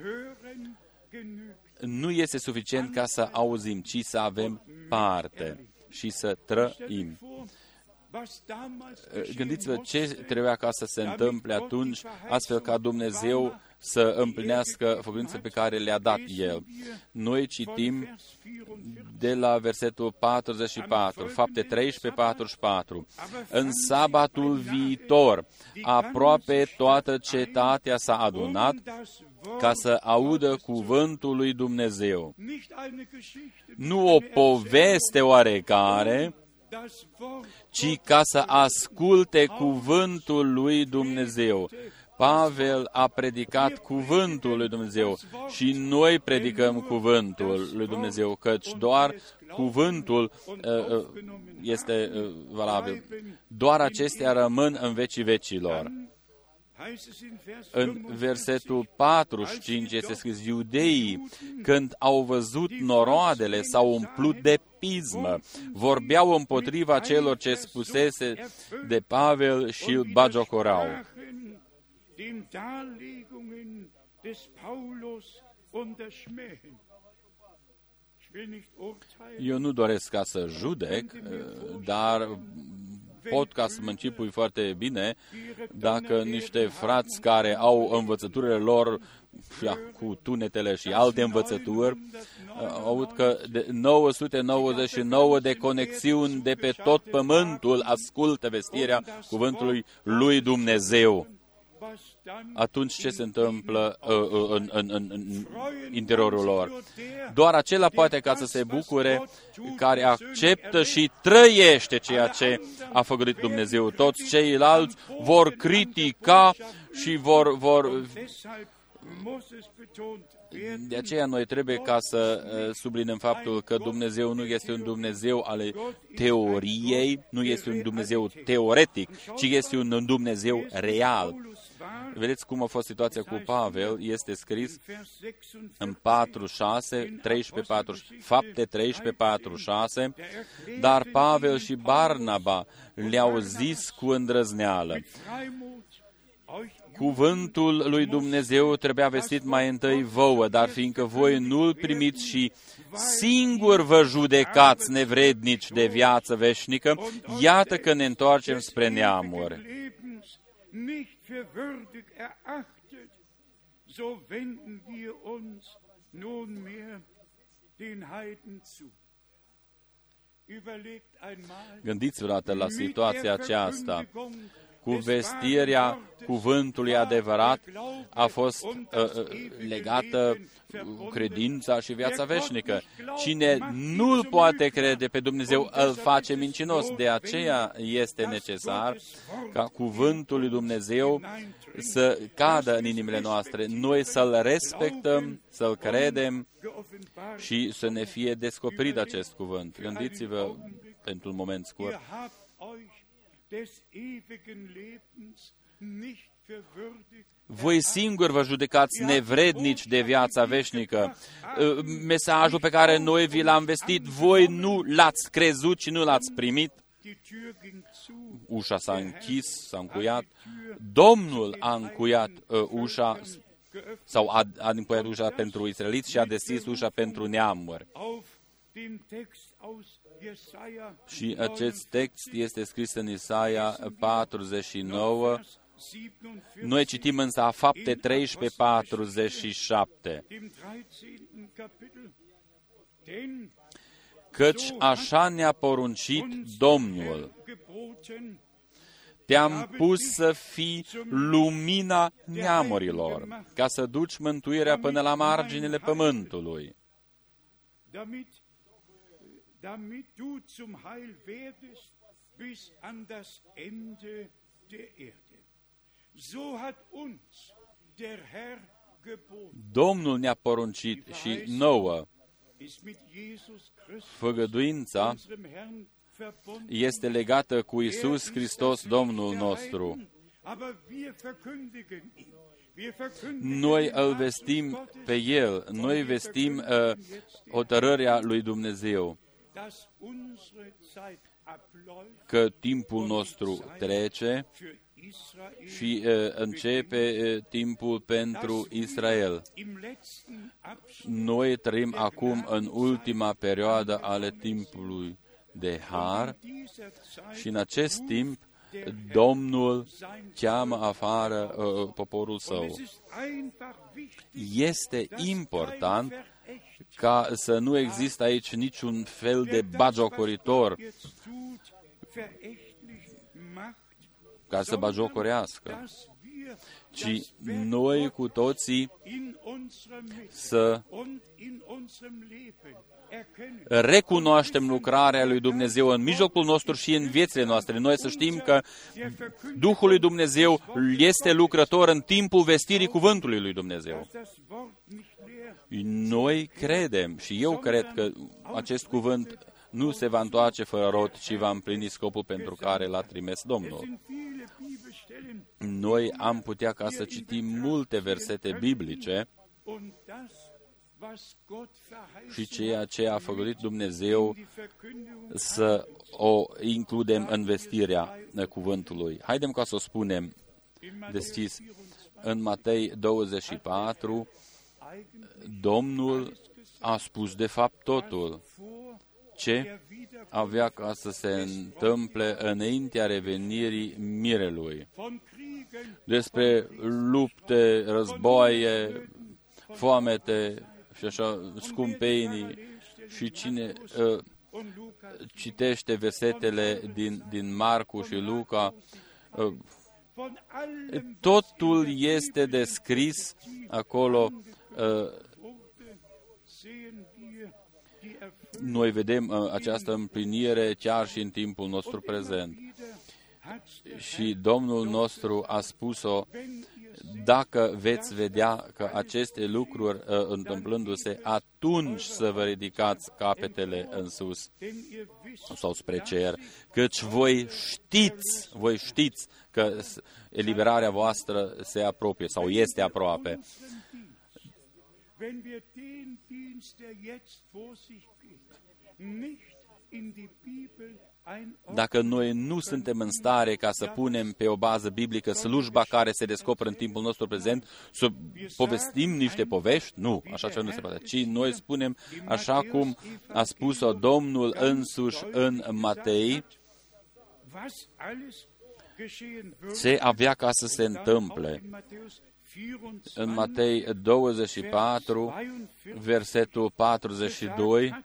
Nu este suficient ca să auzim, ci să avem parte și să trăim. Gândiți-vă ce trebuia ca să se întâmple atunci, astfel ca Dumnezeu să împlinească făgăduințele pe care le-a dat El. Noi citim de la versetul patruzeci și patru, Fapte treisprezece, patruzeci și patru. În sabatul viitor, aproape toată cetatea s-a adunat ca să audă cuvântul lui Dumnezeu. Nu o poveste oarecare, ci ca să asculte cuvântul lui Dumnezeu. Pavel a predicat cuvântul lui Dumnezeu și noi predicăm cuvântul lui Dumnezeu, căci doar cuvântul uh, este uh, valabil. Doar acestea rămân în vecii vecilor. În versetul patruzeci și cinci este scris: iudeii, când au văzut noroadele, s-au umplut de pismă, vorbeau împotriva celor ce spusese de Pavel și îl bagiocoreau. Eu nu doresc ca să judec, dar pot ca să mă încipui foarte bine dacă niște frați care au învățăturile lor cu tunetele și alte învățături, aud că de nouă sute nouăzeci și nouă de conexiuni de pe tot pământul ascultă vestirea cuvântului lui Dumnezeu. Atunci ce se întâmplă uh, în, în, în, în interiorul lor? Doar acela poate ca să se bucure care acceptă și trăiește ceea ce a făcut Dumnezeu. Toți ceilalți vor critica și vor... vor de aceea noi trebuie ca să subliniem faptul că Dumnezeu nu este un Dumnezeu al teoriei, nu este un Dumnezeu teoretic, ci este un Dumnezeu real. Vedeți cum a fost situația cu Pavel, este scris în patru șase, treisprezece patru, Fapte treisprezece patru șase, dar Pavel și Barnaba le-au zis cu îndrăzneală: cuvântul lui Dumnezeu trebuia vestit mai întâi vouă, dar fiindcă voi nu-l primiți și singur vă judecați nevrednici de viață veșnică, iată că ne întoarcem spre neamuri. Gândiți vreodată la situația aceasta. Cu vestirea cuvântului adevărat a fost uh, legată credința și viața veșnică. Cine nu-L poate crede pe Dumnezeu, îl face mincinos. De aceea este necesar ca cuvântul lui Dumnezeu să cadă în inimile noastre, noi să-L respectăm, să-L credem și să ne fie descoperit acest cuvânt. Gândiți-vă pentru un moment scurt. Voi singuri vă judecați nevrednici de viața veșnică. Mesajul pe care noi vi l-am vestit, voi nu l-ați crezut și nu l-ați primit. Ușa s-a închis, s-a încuiat. Domnul a încuiat uh, ușa sau a, a încuiat ușa pentru israeliți și a deschis ușa pentru neamuri. Și acest text este scris în Isaia patruzeci și nouă. Noi citim însă a Fapte treisprezece patruzeci și șapte. Căci așa ne-a poruncit Domnul: te-am pus să fii lumina neamurilor, ca să duci mântuirea până la marginile pământului. Damit du zum Heil werdest bis an das Ende der Erde. So hat uns der Herr geboten. Domnul ne-a poruncit și nouă. Făgăduința este legată cu Iisus Hristos, Domnul nostru. Noi îl vestim pe El, noi vestim uh, hotărârea lui Dumnezeu, că timpul nostru trece și uh, începe uh, timpul pentru Israel. Noi trăim acum în ultima perioadă ale timpului de har și în acest timp Domnul cheamă afară uh, poporul său. Este important ca să nu există aici niciun fel de bagiocoritor ca să bagiocorească, ci noi cu toții să recunoaștem lucrarea lui Dumnezeu în mijlocul nostru și în viețile noastre. Noi să știm că Duhul lui Dumnezeu este lucrător în timpul vestirii cuvântului lui Dumnezeu. Noi credem și eu cred că acest cuvânt nu se va întoarce fără rod, ci va împlini scopul pentru care l-a trimis Domnul. Noi am putea ca să citim multe versete biblice și ceea ce a făcut Dumnezeu să o includem în vestirea cuvântului. Haidem ca să o spunem deschis. În Matei douăzeci și patru, Domnul a spus de fapt totul ce avea ca să se întâmple înaintea revenirii mirelui. Despre lupte, războaie, foamete și așa, scumpenii. Și cine uh, citește versetele din, din Marcu și Luca, uh, totul este descris acolo. Uh, noi vedem uh, această împlinire chiar și în timpul nostru prezent. Și Domnul nostru a spus-o, dacă veți vedea că aceste lucruri uh, întâmplându-se, atunci să vă ridicați capetele în sus sau spre cer, căci voi știți, voi știți că eliberarea voastră se apropie sau este aproape. Dacă noi nu suntem în stare ca să punem pe o bază biblică slujba care se descoperă în timpul nostru prezent, să povestim niște povești, nu, așa ceva nu se poate, ci noi spunem așa cum a spus-o Domnul însuși în Matei, ce avea ca să se întâmple. În Matei douăzeci și patru, versetul patruzeci și doi,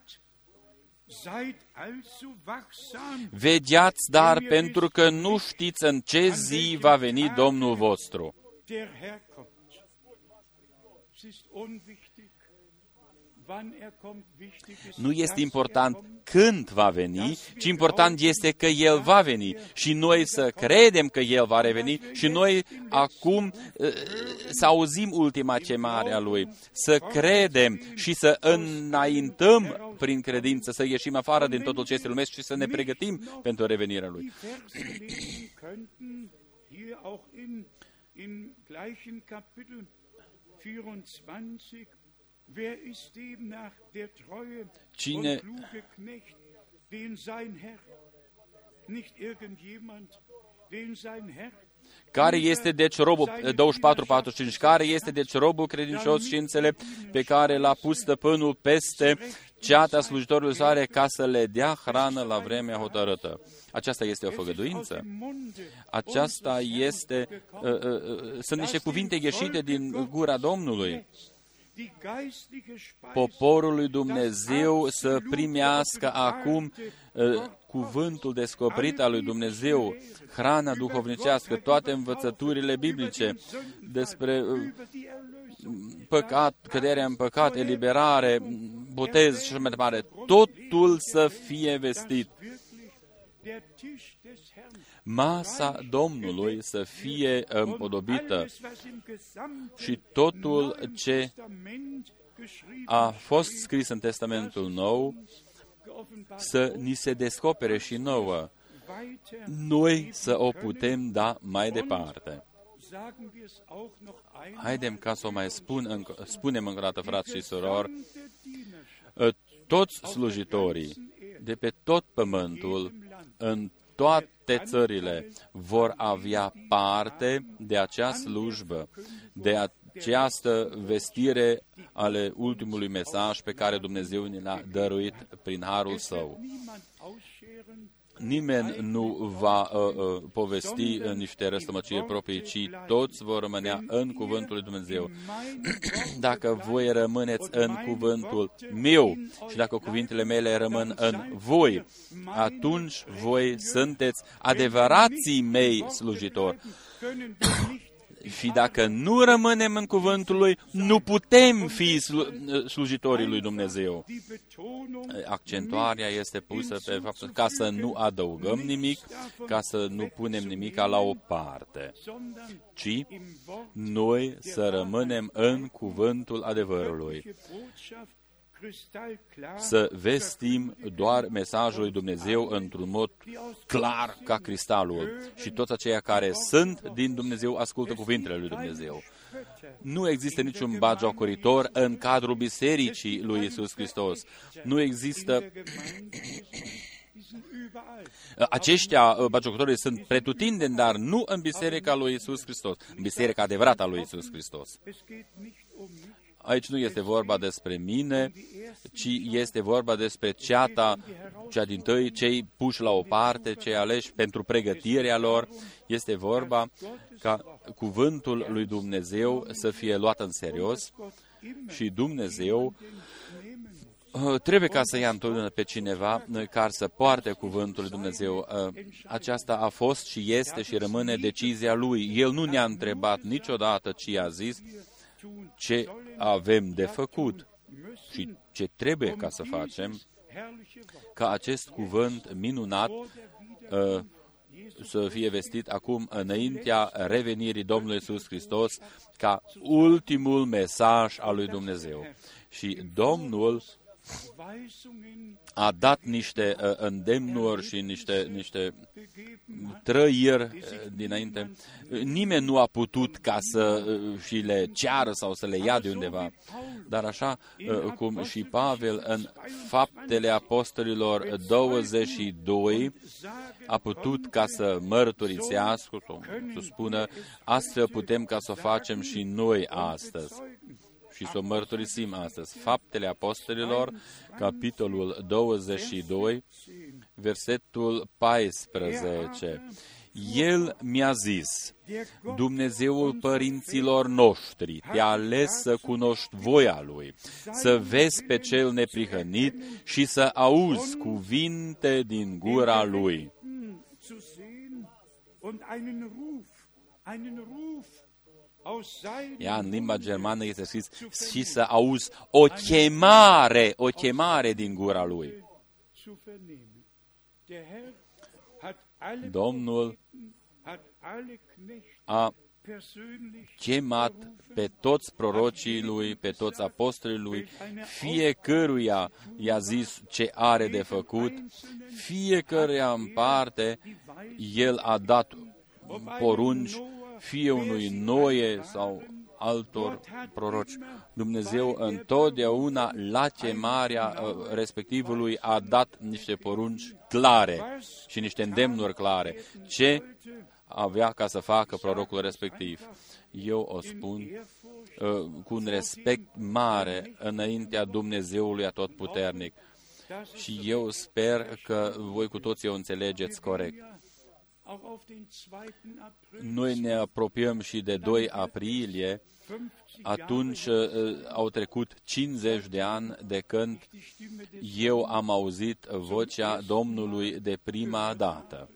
vegheați, dar pentru că nu știți în ce zi va veni Domnul vostru. Nu este important când va veni, ci important este că El va veni și noi să credem că El va reveni și noi acum să auzim ultima chemare a Lui, să credem și să înaintăm prin credință, să ieșim afară din totul ce este lumesc și să ne pregătim pentru revenirea Lui. Cine care este deci robul, douăzeci și patru patruzeci și cinci, care este deci robul credincios și înțelept pe care l-a pus stăpânul peste ceata slujitorului sale ca să le dea hrană la vremea hotărâtă. Aceasta este o făgăduință. Aceasta este, uh, uh, sunt niște cuvinte ieșite din gura Domnului. Poporul lui Dumnezeu să primească acum uh, cuvântul descoperit al lui Dumnezeu, hrana duhovnicească, toate învățăturile biblice despre uh, păcat, căderea în păcat, eliberare, botez și așa mai departe. Totul să fie vestit. Masa Domnului să fie împodobită și totul ce a fost scris în Testamentul Nou să ni se descopere și nouă. Noi să o putem da mai departe. Haidem ca să o mai spun încă, spunem încă o dată, frați și surori, toți slujitorii de pe tot pământul, în toate țările, vor avea parte de acea slujbă, de această vestire ale ultimului mesaj pe care Dumnezeu ne l-a dăruit prin harul Său. Nimeni nu va uh, uh, povesti în niște răstămăciri proprii, ci toți vor rămânea în cuvântul lui Dumnezeu. Dacă voi rămâneți în cuvântul meu și dacă cuvintele mele rămân în voi, atunci voi sunteți adevărații mei slujitori. Și dacă nu rămânem în cuvântul Lui, nu putem fi slujitorii lui Dumnezeu. Accentuarea este pusă pe faptul ca să nu adăugăm nimic, ca să nu punem nimic la o parte, ci noi să rămânem în cuvântul adevărului. să vestim doar mesajul lui Dumnezeu într-un mod clar ca cristalul. Și toți aceia care sunt din Dumnezeu ascultă cuvintele lui Dumnezeu. Nu există niciun batjocoritor în cadrul bisericii lui Iisus Hristos. Nu există... Aceștia batjocoritori sunt pretutindeni, dar nu în biserica lui Iisus Hristos, în biserica adevărată a lui Iisus Hristos. Aici nu este vorba despre mine, ci este vorba despre ceata, cea din tăi, cei puși la o parte, cei aleși pentru pregătirea lor. Este vorba ca cuvântul lui Dumnezeu să fie luat în serios și Dumnezeu trebuie ca să ia întotdeauna pe cineva care să poarte cuvântul lui Dumnezeu. Aceasta a fost și este și rămâne decizia lui. El nu ne-a întrebat niciodată, ci a zis ce avem de făcut și ce trebuie ca să facem ca acest cuvânt minunat uh, să fie vestit acum înaintea revenirii Domnului Iisus Hristos ca ultimul mesaj al lui Dumnezeu. Și Domnul a dat niște uh, îndemnuri și niște, niște trăiri uh, dinainte. Nimeni nu a putut ca să uh, și le ceară sau să le ia de undeva. Dar așa uh, cum și Pavel în Faptele Apostolilor douăzeci și doi a putut ca să mărturisească, să spună, astfel putem ca să o facem și noi astăzi. Și să o mărturisim astăzi. Faptele Apostolilor, capitolul douăzeci și doi, versetul paisprezece. El mi-a zis, Dumnezeul părinților noștri te-a ales să cunoști voia Lui, să vezi pe cel neprihănit și să auzi cuvinte din gura Lui. Ea în limba germană este scris și să auzi o chemare, o chemare din gura Lui. Domnul a chemat pe toți prorocii Lui, pe toți apostolii Lui, fiecăruia i-a zis ce are de făcut, fiecăruia în parte El a dat porunci, fie unui Noe sau altor proroci. Dumnezeu întotdeauna la chemarea respectivului a dat niște porunci clare și niște îndemnuri clare. Ce avea ca să facă prorocul respectiv? Eu o spun uh, cu un respect mare înaintea Dumnezeului Atotputernic. Și eu sper că voi cu toții o înțelegeți corect. Noi ne apropiem și de doi aprilie, atunci uh, au trecut cincizeci de ani de când eu am auzit vocea Domnului de prima dată.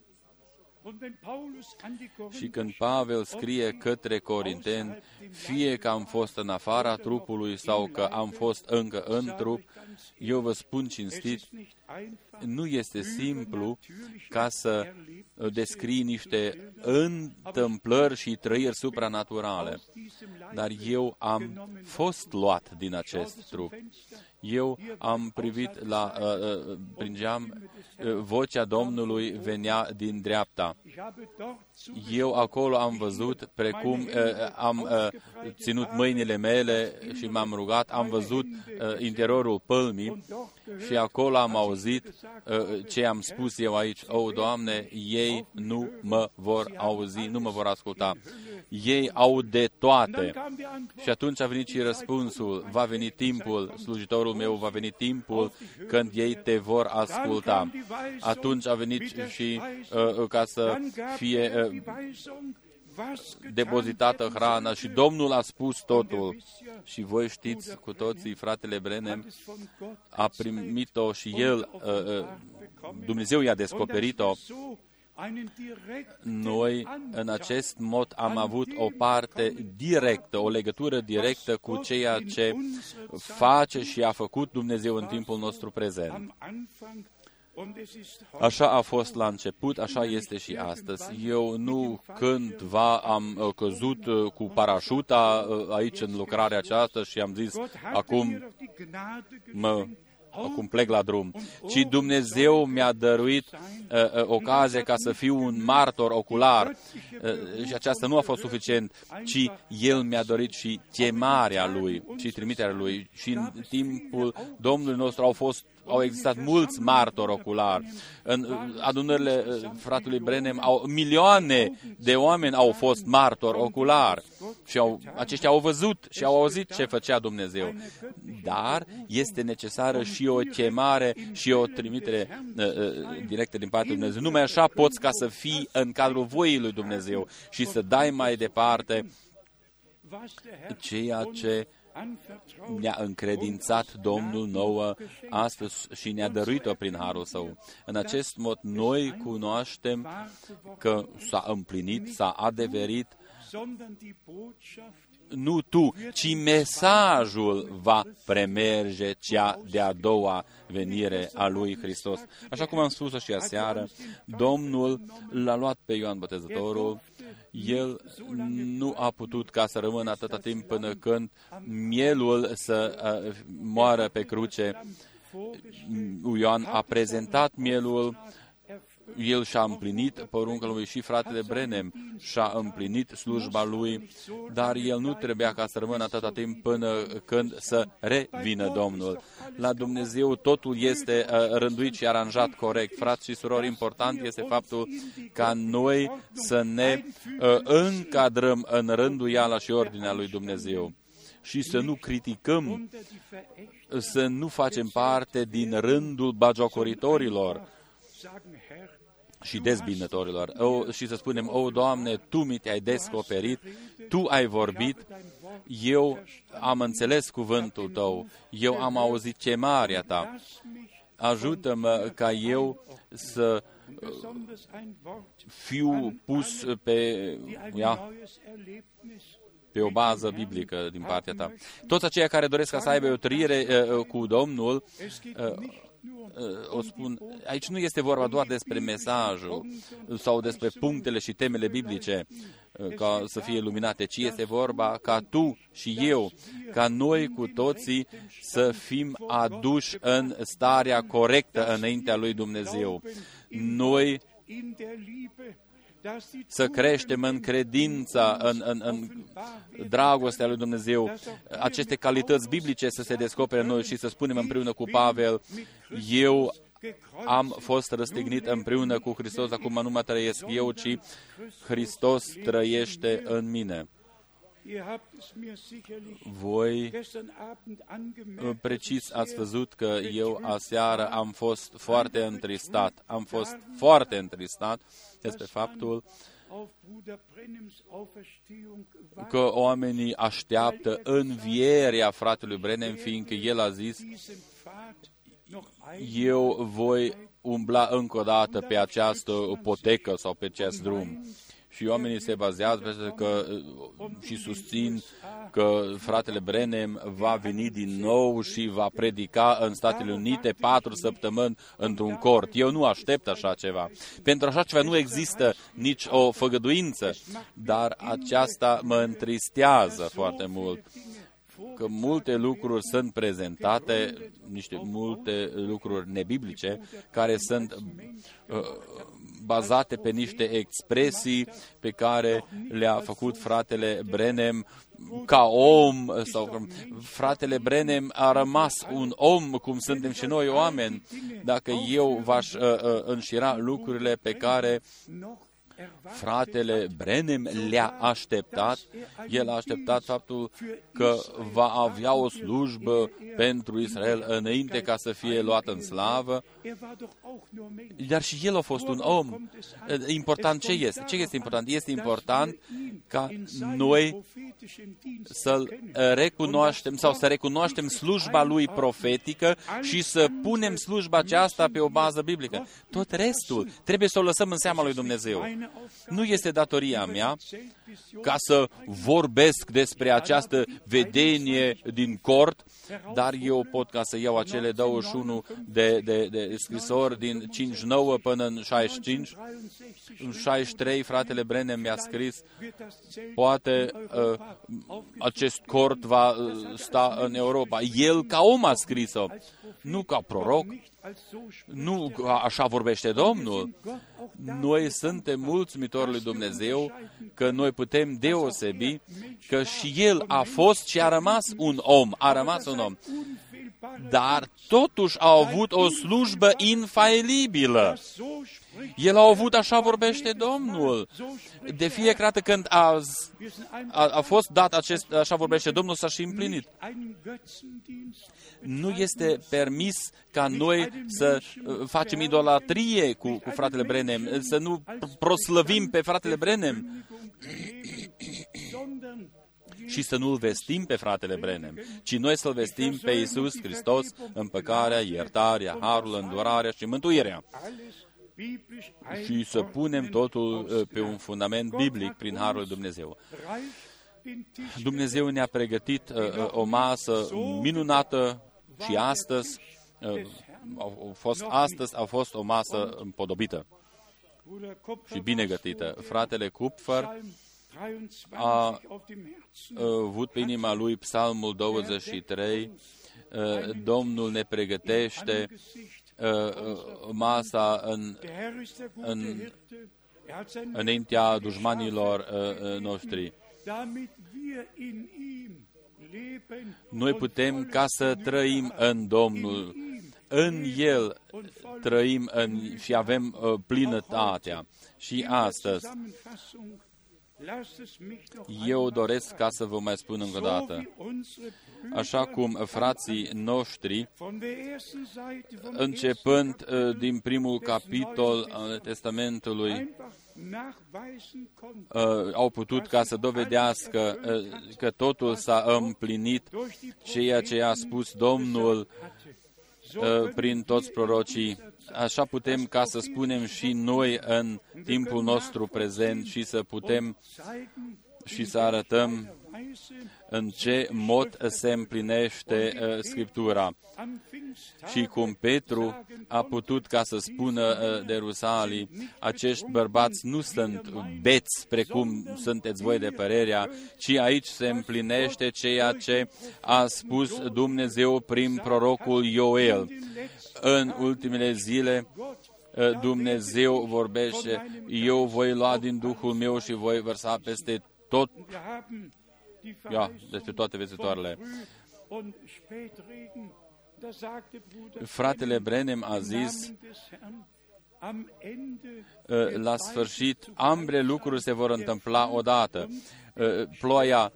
Și când Pavel scrie către Corinteni, fie că am fost în afara trupului sau că am fost încă în trup, eu vă spun cinstit, nu este simplu ca să descrii niște întâmplări și trăiri supranaturale, dar eu am fost luat din acest trup. Eu am privit la, uh, prin geam, uh, vocea Domnului venea din dreapta. Eu acolo am văzut, precum uh, am uh, ținut mâinile mele și m-am rugat, am văzut uh, interiorul pălmii și acolo am auzit uh, ce am spus eu aici. O, Doamne, ei nu mă vor auzi, nu mă vor asculta. Ei au de toate. Și atunci a venit și răspunsul, va veni timpul, slujitorul meu, va veni timpul când ei te vor asculta. Atunci a venit și uh, ca să fie uh, depozitată hrana și Domnul a spus totul. Și voi știți cu toții, fratele Brenem a primit-o și el, uh, uh, Dumnezeu i-a descoperit-o. Noi, în acest mod, am avut o parte directă, o legătură directă cu ceea ce face și a făcut Dumnezeu în timpul nostru prezent. Așa a fost la început, așa este și astăzi. Eu nu cândva am căzut cu parașuta aici în lucrarea aceasta și am zis, acum mă acum plec la drum, ci Dumnezeu mi-a dăruit uh, uh, ocazie ca să fiu un martor ocular uh, și aceasta nu a fost suficient, ci El mi-a dorit și chemarea Lui și trimiterea Lui și în timpul Domnului nostru au fost au existat mulți martori oculari. În adunările fratelui Branham, au, milioane de oameni au fost martori oculari și au, aceștia au văzut și au auzit ce făcea Dumnezeu. Dar este necesară și o chemare și o trimitere uh, uh, directă din partea lui Dumnezeu. Numai așa poți ca să fii în cadrul voii lui Dumnezeu și să dai mai departe ceea ce ne-a încredințat Domnul nouă astăzi și ne-a dăruit-o prin harul Său. În acest mod, noi cunoaștem că s-a împlinit, s-a adeverit, nu tu, ci mesajul va premerge cea de-a doua venire a lui Hristos. Așa cum am spus-o și aseară, Domnul l-a luat pe Ioan Botezătorul. El nu a putut ca să rămână atâta timp până când mielul să uh, moară pe cruce. Ioan a prezentat mielul, el și-a împlinit porunca lui și fratele Branham și-a împlinit slujba lui, dar el nu trebuia ca să rămână atâta timp până când să revină Domnul. La Dumnezeu totul este uh, rânduit și aranjat corect. Frați și surori, important este faptul ca noi să ne uh, încadrăm în rânduiala și ordinea lui Dumnezeu și să nu criticăm, să nu facem parte din rândul bagiocoritorilor și dezbinătorilor. O, și să spunem, o, Doamne, Tu mi te-ai descoperit, Tu ai vorbit, eu am înțeles cuvântul Tău, eu am auzit chemarea Ta. Ajută-mă ca eu să fiu pus pe, ia, pe o bază biblică din partea Ta. Toți aceia care doresc ca să aibă o trăire uh, cu Domnul, uh, o spun, aici nu este vorba doar despre mesajul sau despre punctele și temele biblice ca să fie luminate, ci este vorba ca tu și eu, ca noi cu toții să fim aduși în starea corectă înaintea lui Dumnezeu. Noi să creștem în credința, în, în, în dragostea lui Dumnezeu, aceste calități biblice să se descopere în noi și să spunem împreună cu Pavel, eu am fost răstignit împreună cu Hristos, acum nu mai trăiesc eu, ci Hristos trăiește în mine. Voi precis ați văzut că eu aseară am fost foarte întristat, am fost foarte întristat despre faptul că oamenii așteaptă învierea fratelui Branham, fiindcă el a zis, eu voi umbla încă o dată pe această potecă sau pe acest drum. Și oamenii se bazează pe că și susțin că fratele Branham va veni din nou și va predica în Statele Unite patru săptămâni într-un cort. Eu nu aștept așa ceva. Pentru așa ceva nu există nici o făgăduință, dar aceasta mă întristează foarte mult. Că multe lucruri sunt prezentate, niște multe lucruri nebiblice, care sunt uh, bazate pe niște expresii pe care le-a făcut fratele Branham ca om, sau fratele Branham a rămas un om cum suntem și noi oameni. Dacă eu v-aș uh, uh, înșira lucrurile pe care fratele Branham le-a așteptat, el a așteptat faptul că va avea o slujbă pentru Israel înainte ca să fie luat în slavă, dar și el a fost un om. Important ce este? Ce este important? Este important ca noi să-L recunoaștem sau să recunoaștem slujba Lui profetică și să punem slujba aceasta pe o bază biblică. Tot restul trebuie să o lăsăm în seama lui Dumnezeu. Nu este datoria mea ca să vorbesc despre această vedenie din cort, dar eu pot ca să iau acele douăzeci și unu de, de, de scrisori din cincizeci și nouă până în șaizeci și cinci. În șaizeci și trei, fratele Branham mi-a scris, poate uh, acest cort va uh, sta în Europa. El ca om a scris-o, nu ca proroc. Nu așa vorbește Domnul. Noi suntem mulțumitori lui Dumnezeu că noi putem deosebi că și El a fost și a rămas un om, a rămas un om. Dar totuși a avut o slujbă infailibilă. El a avut, așa vorbește Domnul. De fiecare dată când a, a, a fost dat acest, așa vorbește Domnul, s-a și împlinit. Nu este permis ca noi să facem idolatrie cu, cu fratele Branham, să nu proslăvim pe fratele Branham și să nu-L vestim pe fratele Branham, ci noi să-L vestim pe Iisus Hristos, împăcarea, iertarea, harul, îndurarea și mântuirea. Și să punem totul pe un fundament biblic prin harul lui Dumnezeu. Dumnezeu ne-a pregătit o masă minunată și astăzi, a fost, astăzi a fost o masă împodobită și bine gătită. Fratele Kupfer a avut pe inima lui Psalmul douăzeci și trei, Domnul ne pregătește masa în, în, înaintea dușmanilor noștri. Noi putem ca să trăim în Domnul, în El trăim în, și avem uh, plinătatea. Și astăzi, eu doresc ca să vă mai spun încă o dată, așa cum frații noștri, începând uh, din primul capitol al Testamentului, uh, au putut ca să dovedească uh, că totul s-a împlinit, ceea ce a spus Domnul uh, prin toți prorocii. Așa putem ca să spunem și noi în timpul nostru prezent și să putem și să arătăm în ce mod se împlinește uh, Scriptura. Și cum Petru a putut ca să spună uh, de Rusalii, acești bărbați nu sunt beți precum sunteți voi de părerea, ci aici se împlinește ceea ce a spus Dumnezeu prin prorocul Ioel. În ultimele zile uh, Dumnezeu vorbește, eu voi lua din Duhul meu și voi vărsa peste tot, ja, despre toate viețitoarele. Fratele Branham a zis, la sfârșit, ambele lucruri se vor întâmpla odată. Ploaia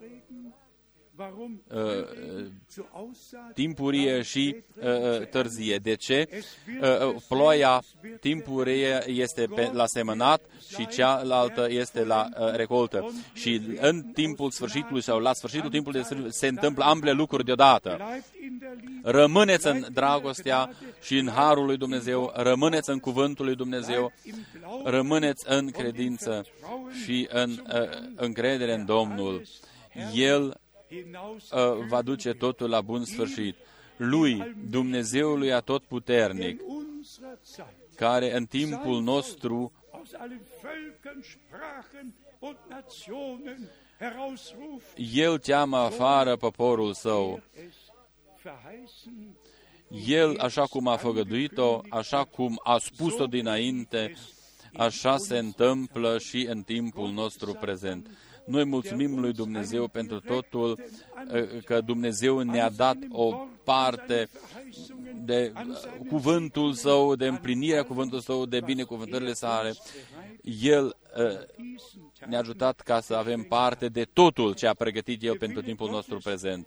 Uh, timpurie și uh, târzie. De ce? Uh, ploaia timpurie este pe, la semănat și cealaltă este la uh, recoltă. Și în timpul sfârșitului sau la sfârșitul timpului se întâmplă ambele lucruri deodată. Rămâneți în dragostea și în harul lui Dumnezeu, rămâneți în cuvântul lui Dumnezeu, rămâneți în credință și în uh, încredere în Domnul. El va duce totul la bun sfârșit. Lui, Dumnezeului atotputernic, care în timpul nostru El cheamă afară poporul Său. El, așa cum a făgăduit-o, așa cum a spus-o dinainte, așa se întâmplă și în timpul nostru prezent. Noi mulțumim lui Dumnezeu pentru totul, că Dumnezeu ne-a dat o parte de cuvântul Său, de împlinirea cuvântului Său, de binecuvântările sale. El ne-a ajutat ca să avem parte de totul ce a pregătit El pentru timpul nostru prezent.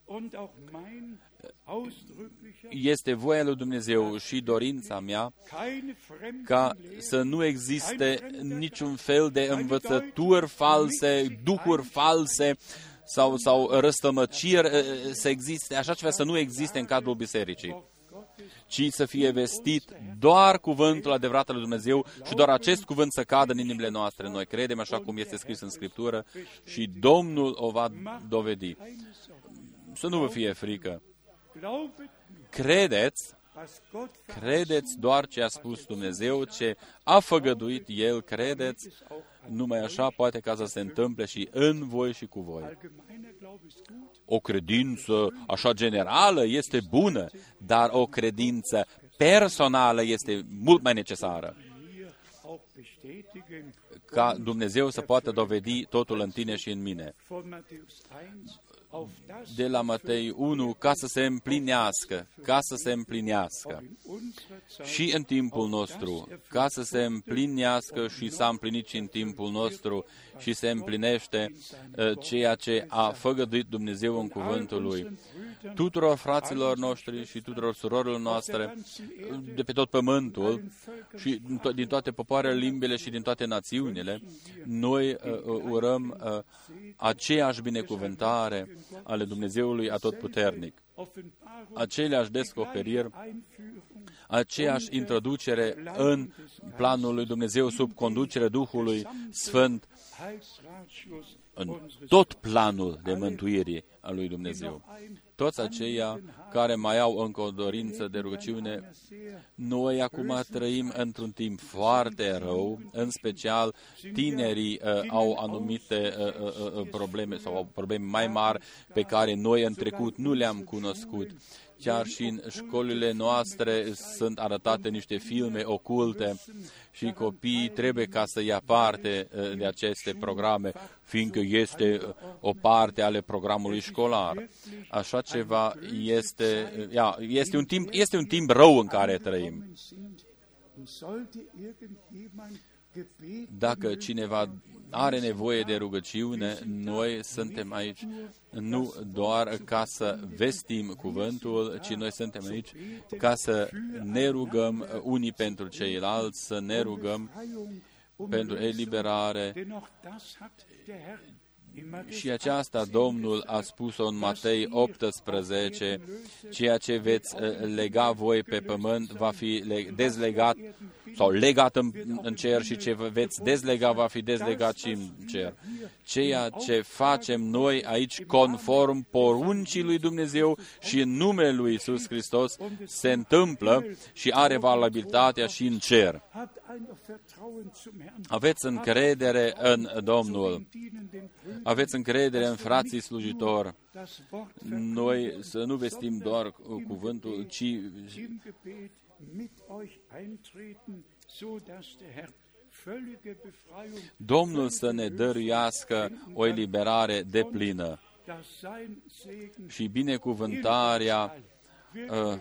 Este voia lui Dumnezeu și dorința mea ca să nu existe niciun fel de învățături false, duhuri false sau, sau răstămăciri să existe, așa ceva să nu existe în cadrul bisericii, ci să fie vestit doar cuvântul adevărat al lui Dumnezeu și doar acest cuvânt să cadă în inimile noastre. Noi credem așa cum este scris în Scriptură și Domnul o va dovedi. Să nu vă fie frică. Credeți, credeți doar ce a spus Dumnezeu, ce a făgăduit El, credeți, numai așa poate ca să se întâmple și în voi și cu voi. O credință așa generală este bună, dar o credință personală este mult mai necesară. Ca Dumnezeu să poată dovedi totul în tine și în mine. De la Matei unu, ca să se împlinească, ca să se împlinească și în timpul nostru, ca să se împlinească și s-a împlinit și în timpul nostru și se împlinește uh, ceea ce a făgăduit Dumnezeu în cuvântul Lui. Tuturor fraților noștri și tuturor surorilor noastre de pe tot pământul și din toate popoarele, limbile și din toate națiunile, noi uh, urăm uh, aceeași binecuvântare ale Dumnezeului Atotputernic, aceleași descoperiri, aceeași introducere în planul lui Dumnezeu sub conducerea Duhului Sfânt, în tot planul de mântuire a lui Dumnezeu. Toți aceia care mai au încă o dorință de rugăciune, noi acum trăim într-un timp foarte rău, în special tinerii uh, au anumite uh, uh, probleme sau au probleme mai mari pe care noi în trecut nu le-am cunoscut. Chiar și în școlile noastre sunt arătate niște filme oculte și copiii trebuie ca să ia parte de aceste programe, fiindcă este o parte ale programului școlar. Așa ceva este, ia, este, un timp, este un timp rău în care trăim. Dacă cineva are nevoie de rugăciune, noi suntem aici nu doar ca să vestim cuvântul, ci noi suntem aici ca să ne rugăm unii pentru ceilalți, să ne rugăm pentru eliberare. Și aceasta Domnul a spus-o în Matei optsprezece, ceea ce veți lega voi pe pământ va fi dezlegat sau legat în, în cer și ce veți dezlega va fi dezlegat și în cer. Ceea ce facem noi aici conform poruncii lui Dumnezeu și în numele lui Iisus Hristos se întâmplă și are valabilitatea și în cer. Aveți încredere în Domnul. Aveți încredere în frații slujitori. Noi să nu vestim doar cuvântul, ci Domnul să ne dăruiască o eliberare deplină și binecuvântarea uh,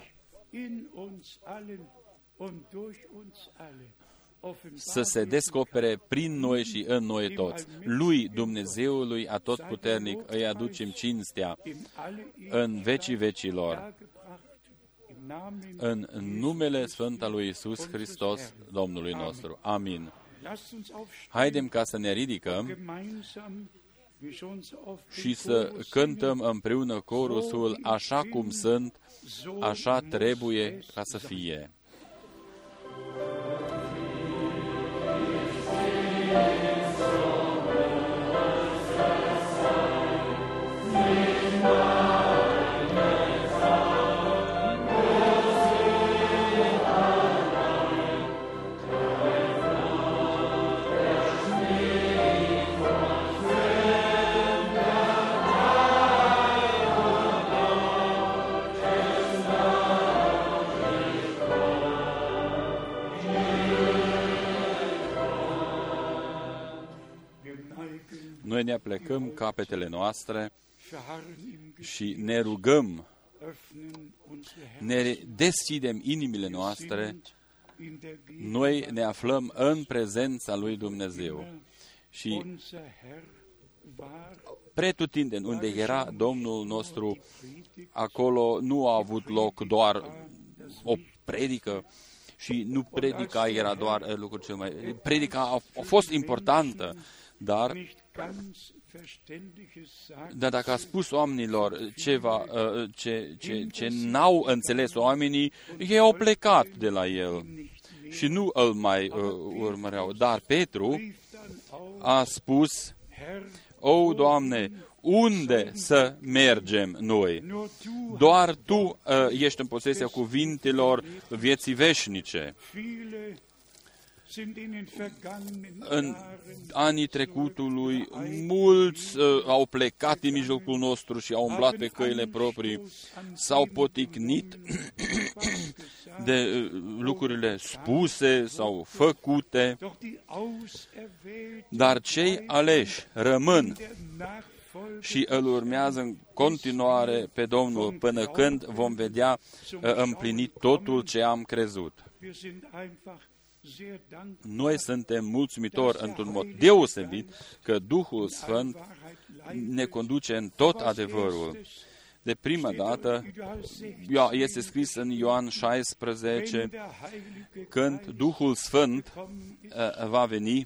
să se descopere prin noi și în noi toți. Lui Dumnezeului Atotputernic îi aducem cinstea în vecii vecilor. În numele Sfânt al lui Iisus Hristos, Domnului nostru. Amin. Haidem ca să ne ridicăm și să cântăm împreună corusul așa cum sunt, așa trebuie ca să fie. Noi ne aplecăm capetele noastre și ne rugăm, ne deschidem inimile noastre, noi ne aflăm în prezența lui Dumnezeu. Și pretutindeni unde era Domnul nostru, acolo nu a avut loc doar o predică și nu predica era doar lucrul cel mai... Predica a, a fost importantă, dar Dar dacă a spus oamenilor ceva ce, ce, ce n-au înțeles oamenii, ei au plecat de la el și nu îl mai uh, urmăreau. Dar Petru a spus, o, Doamne, unde să mergem noi? Doar Tu uh, ești în posesia cuvintelor vieții veșnice. În anii trecutului, mulți uh, au plecat din mijlocul nostru și au umblat pe căile proprii, s-au poticnit de uh, lucrurile spuse sau făcute, dar cei aleși rămân și îl urmează în continuare pe Domnul până când vom vedea uh, împlinit totul ce am crezut. Noi suntem mulțumitori într-un mod deosebit că Duhul Sfânt ne conduce în tot adevărul. De prima dată, este scris în Ioan șaisprezece, când Duhul Sfânt va veni,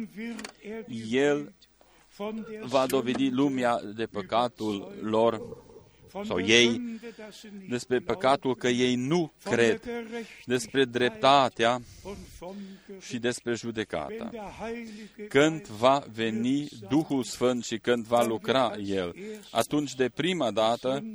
El va dovedi lumea de păcatul lor sau ei, despre păcatul că ei nu cred, despre dreptatea și despre judecata. Când va veni Duhul Sfânt și când va lucra El, atunci de prima dată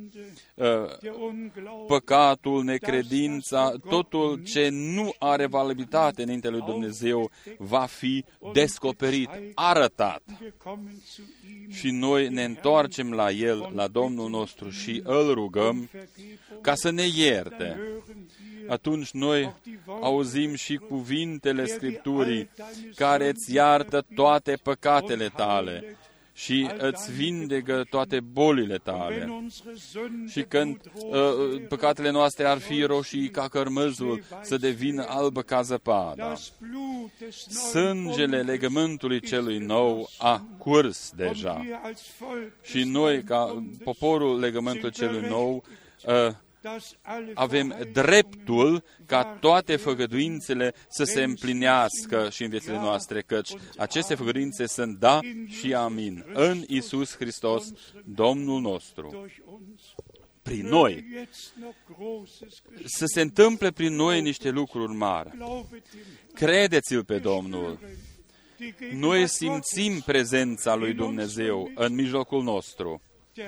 păcatul, necredința, totul ce nu are valabilitate înaintea lui Dumnezeu va fi descoperit, arătat. Și noi ne întoarcem la El, la Domnul nostru și îl rugăm ca să ne ierte. Atunci noi auzim și cuvintele Scripturii care îți iartă toate păcatele tale și îți vindecă toate bolile tale. Și când uh, păcatele noastre ar fi roșii ca cărmâzul, să devină albă ca zăpada. Sângele legământului celui nou a curs deja. Și noi, ca poporul legământului celui nou, uh, avem dreptul ca toate făgăduințele să se împlinească și în viețile noastre, căci aceste făgăduințe sunt da și amin. În Iisus Hristos, Domnul nostru. Prin noi. Să se întâmple prin noi niște lucruri mari. Credeți-l pe Domnul. Noi simțim prezența lui Dumnezeu în mijlocul nostru.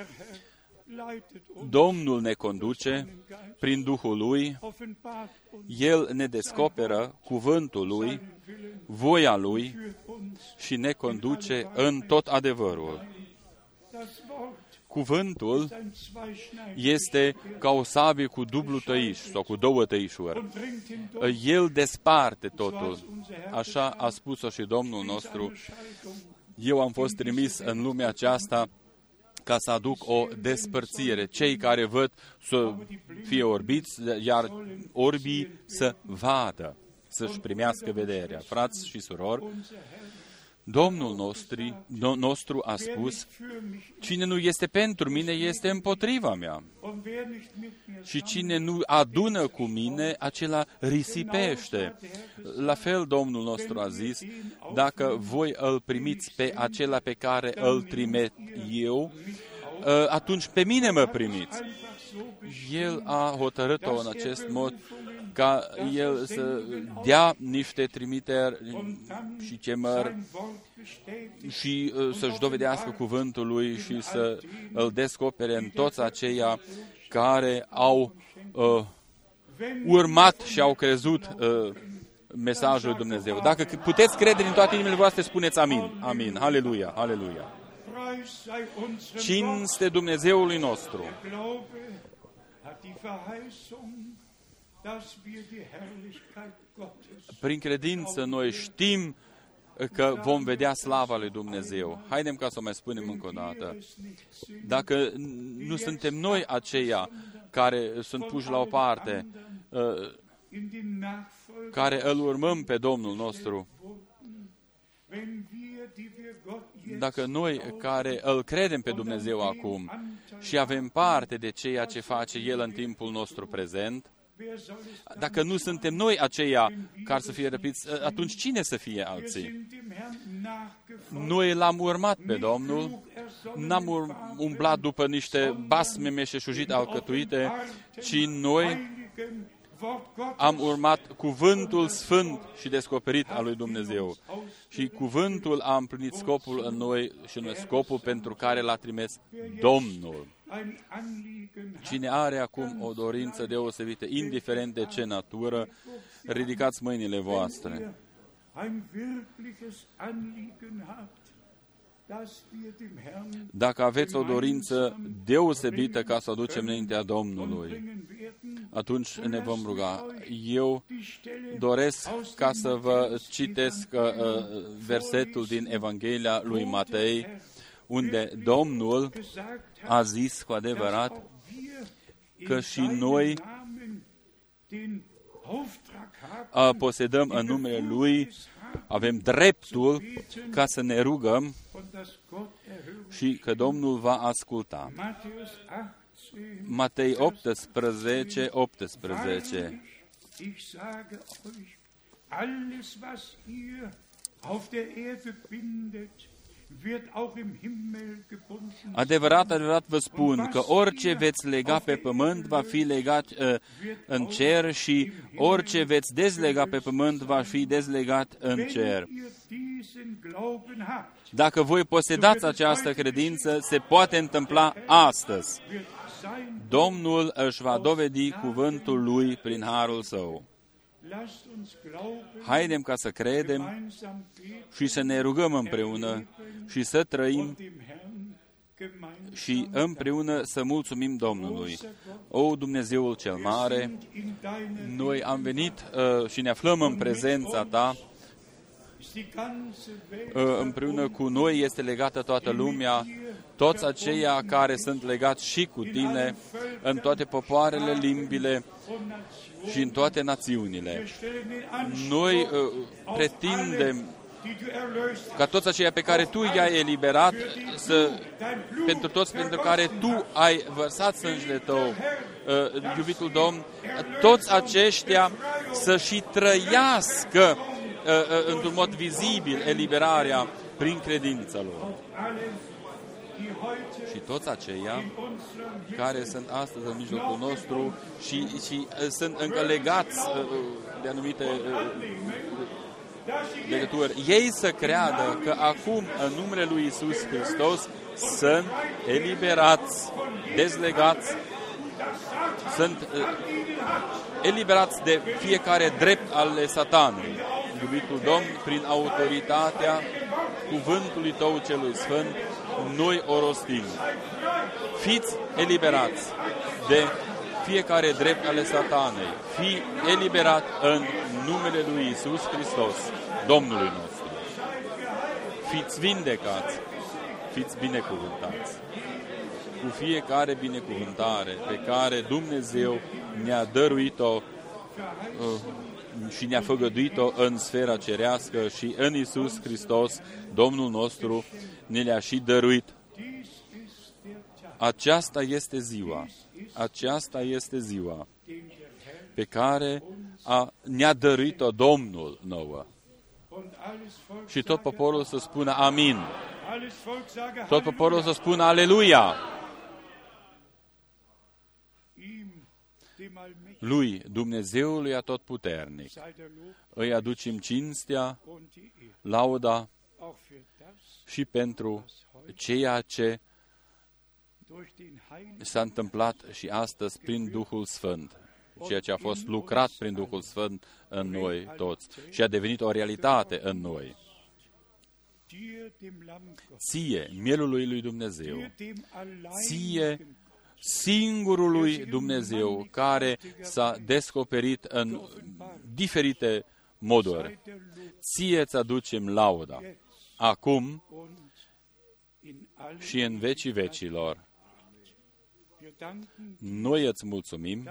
Domnul ne conduce prin Duhul Lui, El ne descoperă cuvântul Lui, voia Lui și ne conduce în tot adevărul. Cuvântul este ca o sabie cu dublu tăiș sau cu două tăișuri. El desparte totul. Așa a spus-o și Domnul nostru. Eu am fost trimis în lumea aceasta ca să aduc o despărțire. Cei care văd să fie orbiți, iar orbii să vadă, să-și primească vederea. Frați și surori, Domnul nostru, nostru a spus, cine nu este pentru mine, este împotriva mea. Și cine nu adună cu mine, acela risipește. La fel Domnul nostru a zis, dacă voi îl primiți pe acela pe care îl trimit eu, atunci pe mine mă primiți. El a hotărât-o în acest mod ca El să dea niște trimiteri și chemări și să-și dovedească cuvântul Lui și să îl descopere în toți aceia care au uh, urmat și au crezut uh, mesajul lui Dumnezeu. Dacă puteți crede din toate inimile voastre, spuneți amin. Amin. Haleluia. Haleluia. Cinste Dumnezeului nostru. Prin credință noi știm că vom vedea slava lui Dumnezeu. Haidem ca să o mai spunem încă o dată. Dacă nu suntem noi aceia care sunt puși la o parte, care îl urmăm pe Domnul nostru, dacă noi care îl credem pe Dumnezeu acum și avem parte de ceea ce face El în timpul nostru prezent, Dacă nu suntem noi aceia care să fie răpiți, atunci cine să fie alții? Noi l-am urmat pe Domnul, n-am umblat după niște basme meșeșugite alcătuite, ci noi am urmat cuvântul sfânt și descoperit al lui Dumnezeu. Și cuvântul a împlinit scopul în noi și noi scopul pentru care l-a trimis Domnul. Cine are acum o dorință deosebită, indiferent de ce natură, ridicați mâinile voastre. Dacă aveți o dorință deosebită ca să o ducem înaintea Domnului, atunci ne vom ruga. Eu doresc ca să vă citesc uh, versetul din Evanghelia lui Matei, unde Domnul a zis cu adevărat că și noi uh, posedăm în numele Lui, avem dreptul ca să ne rugăm și că Domnul va asculta. Matei optsprezece, optsprezece. Adevărat, adevărat vă spun că orice veți lega pe pământ va fi legat uh, în cer și orice veți dezlega pe pământ va fi dezlegat în cer. Dacă voi posedați această credință, se poate întâmpla astăzi. Domnul își va dovedi cuvântul Lui prin harul Său. Haidem ca să credem și să ne rugăm împreună și să trăim și împreună să mulțumim Domnului. O, Dumnezeul cel mare, noi am venit uh, și ne aflăm în prezența Ta. Uh, împreună cu noi este legată toată lumea, toți aceia care sunt legați și cu Tine, în toate popoarele, limbile și în toate națiunile. Noi uh, pretindem ca toți aceia pe care Tu i-ai eliberat, să, pentru toți pentru care Tu ai vărsat sângele Tău, uh, iubitul Domn, toți aceștia să și trăiască uh, uh, într-un mod vizibil eliberarea prin credința lor. Și toți aceia care sunt astăzi în mijlocul nostru și, și uh, sunt încă legați uh, de anumite uh, legături, ei să creadă că acum, în numele lui Iisus Hristos, sunt eliberați, dezlegați, sunt uh, eliberați de fiecare drept ale Satanului. Iubitul Domn, prin autoritatea cuvântului Tău celui Sfânt, noi o rostim. Fiți eliberați de fiecare drept ale Satanei. Fii eliberat în numele lui Iisus Hristos, Domnului nostru. Fiți vindecați, fiți binecuvântați. Cu fiecare binecuvântare pe care Dumnezeu ne-a dăruit-o uh, și ne-a făgăduit-o în sfera cerească și în Iisus Hristos, Domnul nostru, ne le-a și dăruit. Aceasta este ziua, aceasta este ziua pe care a, ne-a dăruit-o Domnul nouă. Și tot poporul să spună amin. Tot poporul să spună aleluia. Lui, Dumnezeului Atotputernic, îi aducem cinstea, lauda și pentru ceea ce s-a întâmplat și astăzi prin Duhul Sfânt, ceea ce a fost lucrat prin Duhul Sfânt în noi toți și a devenit o realitate în noi. Ție, mielului lui Dumnezeu, ție, singurului Dumnezeu care s-a descoperit în diferite moduri, ție îți aducem lauda, acum și în vecii vecilor. Noi îți mulțumim,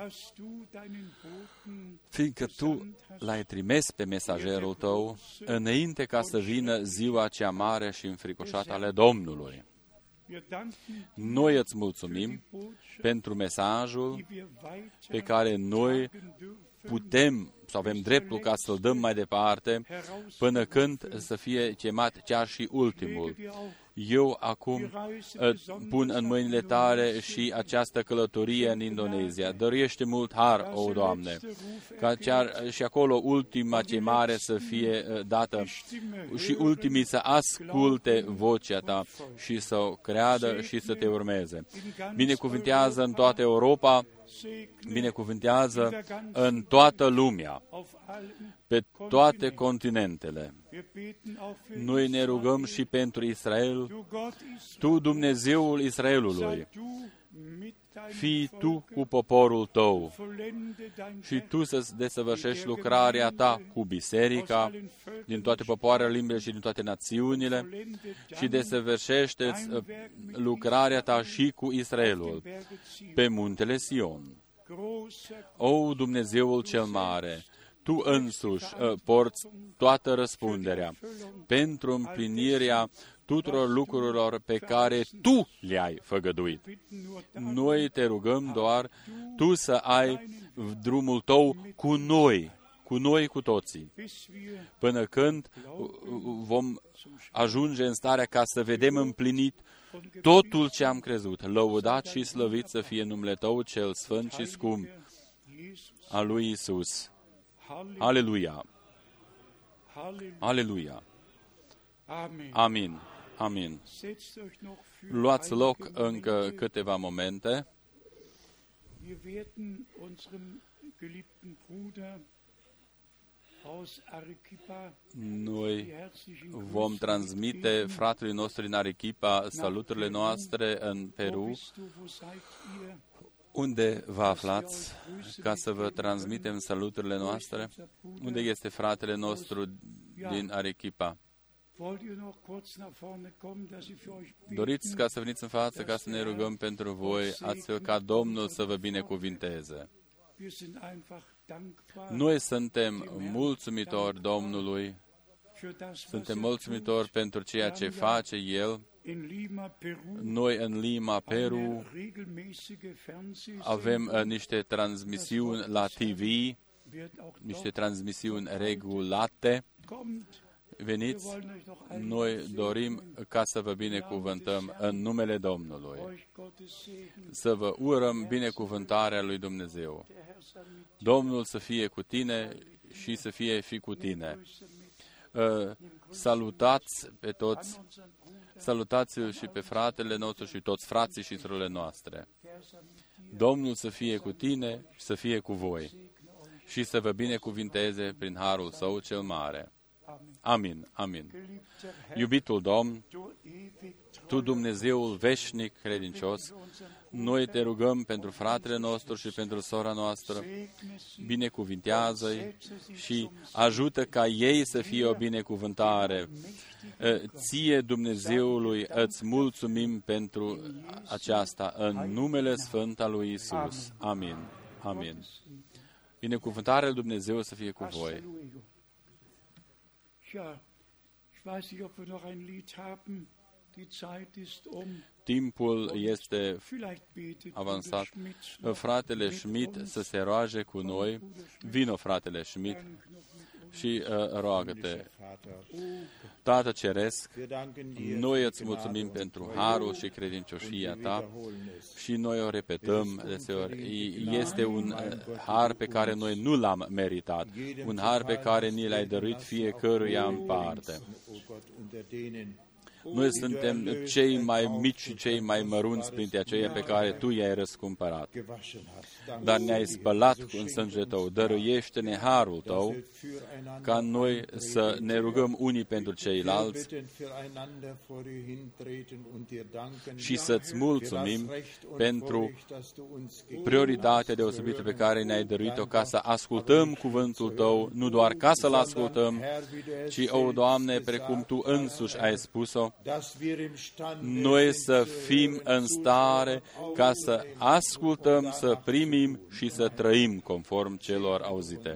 fiindcă Tu l-ai trimis pe mesagerul Tău înainte ca să vină ziua cea mare și înfricoșată ale Domnului. Noi îți mulțumim pentru mesajul pe care noi putem sau avem dreptul ca să-l dăm mai departe până când să fie chemat chiar și ultimul. Eu acum pun în mâinile tale și această călătorie în Indonezia. Dăruiește mult har, o Doamne, ca chiar și acolo ultima chemare să fie dată și ultimii să asculte vocea ta și să o creadă și să te urmeze. Binecuvintează în toată Europa, binecuvântează în toată lumea, pe toate continentele. Noi ne rugăm și pentru Israel. Tu, Dumnezeul Israelului, fii Tu cu poporul Tău și Tu să desăvârșești lucrarea Ta cu biserica din toate popoarele, limbile și din toate națiunile și desăvârșește lucrarea Ta și cu Israelul pe muntele Sion. O, Dumnezeul cel mare, Tu însuși porți toată răspunderea pentru împlinirea tuturor lucrurilor pe care Tu le-ai făgăduit. Noi te rugăm doar Tu să ai drumul Tău cu noi, cu noi cu toții, până când vom ajunge în starea ca să vedem împlinit totul ce am crezut. Lăudat și slăvit să fie numele Tău cel sfânt și scump al lui Isus. Aleluia! Aleluia! Amin! Amin! Luați loc încă câteva momente. Noi vom transmite fratelui nostru din Arequipa saluturile noastre în Peru, unde vă aflați ca să vă transmitem saluturile noastre. Unde este fratele nostru din Arequipa? Doriți ca să veniți în față ca să ne rugăm pentru voi, astfel ca Domnul să vă binecuvinteze. Noi suntem mulțumitori Domnului, suntem mulțumitori pentru ceea ce face El. Noi în Lima, Peru, avem uh, niște transmisiuni la T V, niște transmisiuni regulate. Veniți, noi dorim ca să vă binecuvântăm în numele Domnului, să vă urăm binecuvântarea lui Dumnezeu. Domnul să fie cu tine și să fie fi cu tine. Uh, salutați pe toți, salutați-l și pe fratele nostru și toți frații și surorile noastre. Domnul să fie cu tine și să fie cu voi și să vă binecuvinteze prin harul Său cel mare. Amin, amin. Iubitul Domn, Tu, Dumnezeul veșnic credincios, noi te rugăm pentru fratele nostru și pentru sora noastră, binecuvintează-i și ajută ca ei să fie o binecuvântare. Ție, Dumnezeului, îți mulțumim pentru aceasta, în numele Sfânt al lui Isus. Amin, amin. Binecuvântarea lui Dumnezeu să fie cu voi. Timpul este avansat. Fratele Schmidt să se roage cu noi. Vino, fratele Schmidt, și uh, roagă-te. Tată Ceresc, noi îți mulțumim pentru harul și credincioșia Ta și noi o repetăm deseori. Este un har pe care noi nu l-am meritat, un har pe care ni l-ai dăruit fiecăruia în parte. Noi suntem cei mai mici și cei mai mărunți printre aceia pe care Tu i-ai răscumpărat. Dar ne-ai spălat cu sângele Tău. Dăruiește-ne harul Tău ca noi să ne rugăm unii pentru ceilalți și să-ți mulțumim pentru prioritatea deosebită pe care ne-ai dăruit-o ca să ascultăm cuvântul Tău, nu doar ca să-l ascultăm, ci, o Doamne, precum Tu însuși ai spus-o, noi să fim în stare ca să ascultăm, să primim și să trăim conform celor auzite.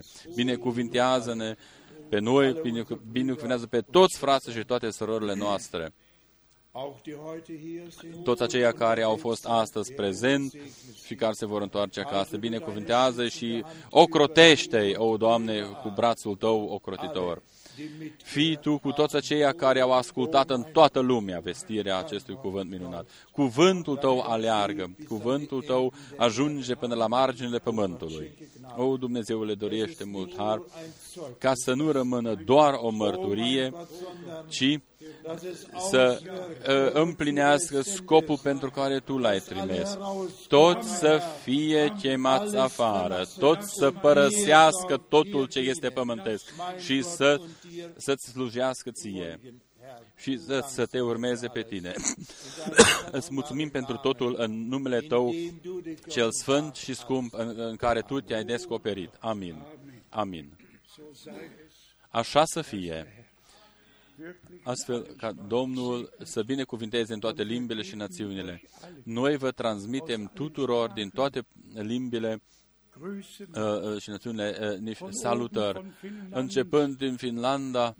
Binecuvintează-ne pe noi, binecuvintează pe toți frații și toate surorile noastre. Toți aceia care au fost astăzi prezenți și care se vor întoarce acasă, binecuvântează și ocrotește-i, o Doamne, cu brațul Tău ocrotitor. Fii Tu cu toți aceia care au ascultat în toată lumea vestirea acestui cuvânt minunat. Cuvântul Tău aleargă, cuvântul Tău ajunge până la marginile pământului. O, Dumnezeule, dorește mult har ca să nu rămână doar o mărturie, ci să uh, împlinească scopul pentru care Tu l-ai trimis. Toți să fie chemați afară, toți să părăsească totul ce este pământesc și să, să-ți slujească Ție și să, să Te urmeze pe Tine. Îți mulțumim pentru totul în numele Tău cel sfânt și scump în, în care Tu Te-ai descoperit. Amin. Amin. Așa să fie. Astfel ca Domnul să binecuvinteze în toate limbile și națiunile. Noi vă transmitem tuturor din toate limbile uh, și națiunile uh, salutări, începând din Finlanda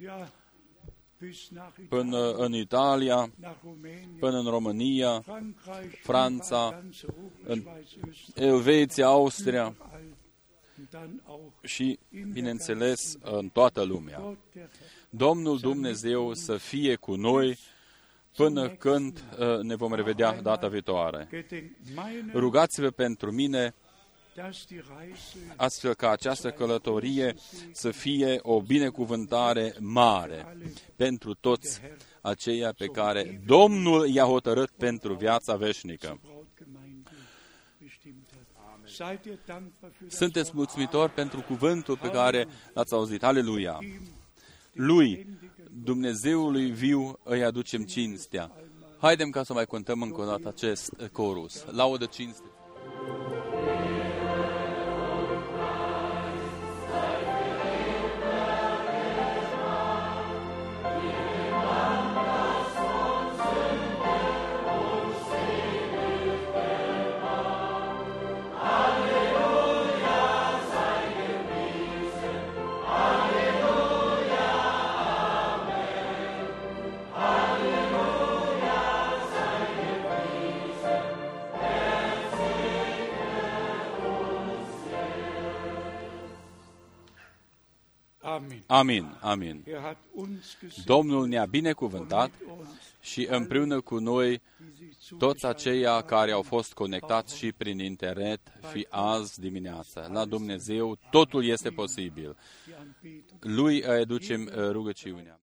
până în Italia, până în România, Franța, în Elveția, Austria și, bineînțeles, în toată lumea. Domnul Dumnezeu să fie cu noi până când uh, ne vom revedea data viitoare. Rugați-vă pentru mine astfel ca această călătorie să fie o binecuvântare mare pentru toți aceia pe care Domnul i-a hotărât pentru viața veșnică. Sunteți mulțumitori pentru cuvântul pe care l-ați auzit. Aleluia! Lui, Dumnezeului viu, îi aducem cinstea. Haidem ca să mai cântăm încă o dată acest corus. Laudă cinste. Amin, amin. Domnul ne-a binecuvântat și împreună cu noi toți aceia care au fost conectați și prin internet și azi dimineața. La Dumnezeu totul este posibil. Lui îi aducem rugăciunea.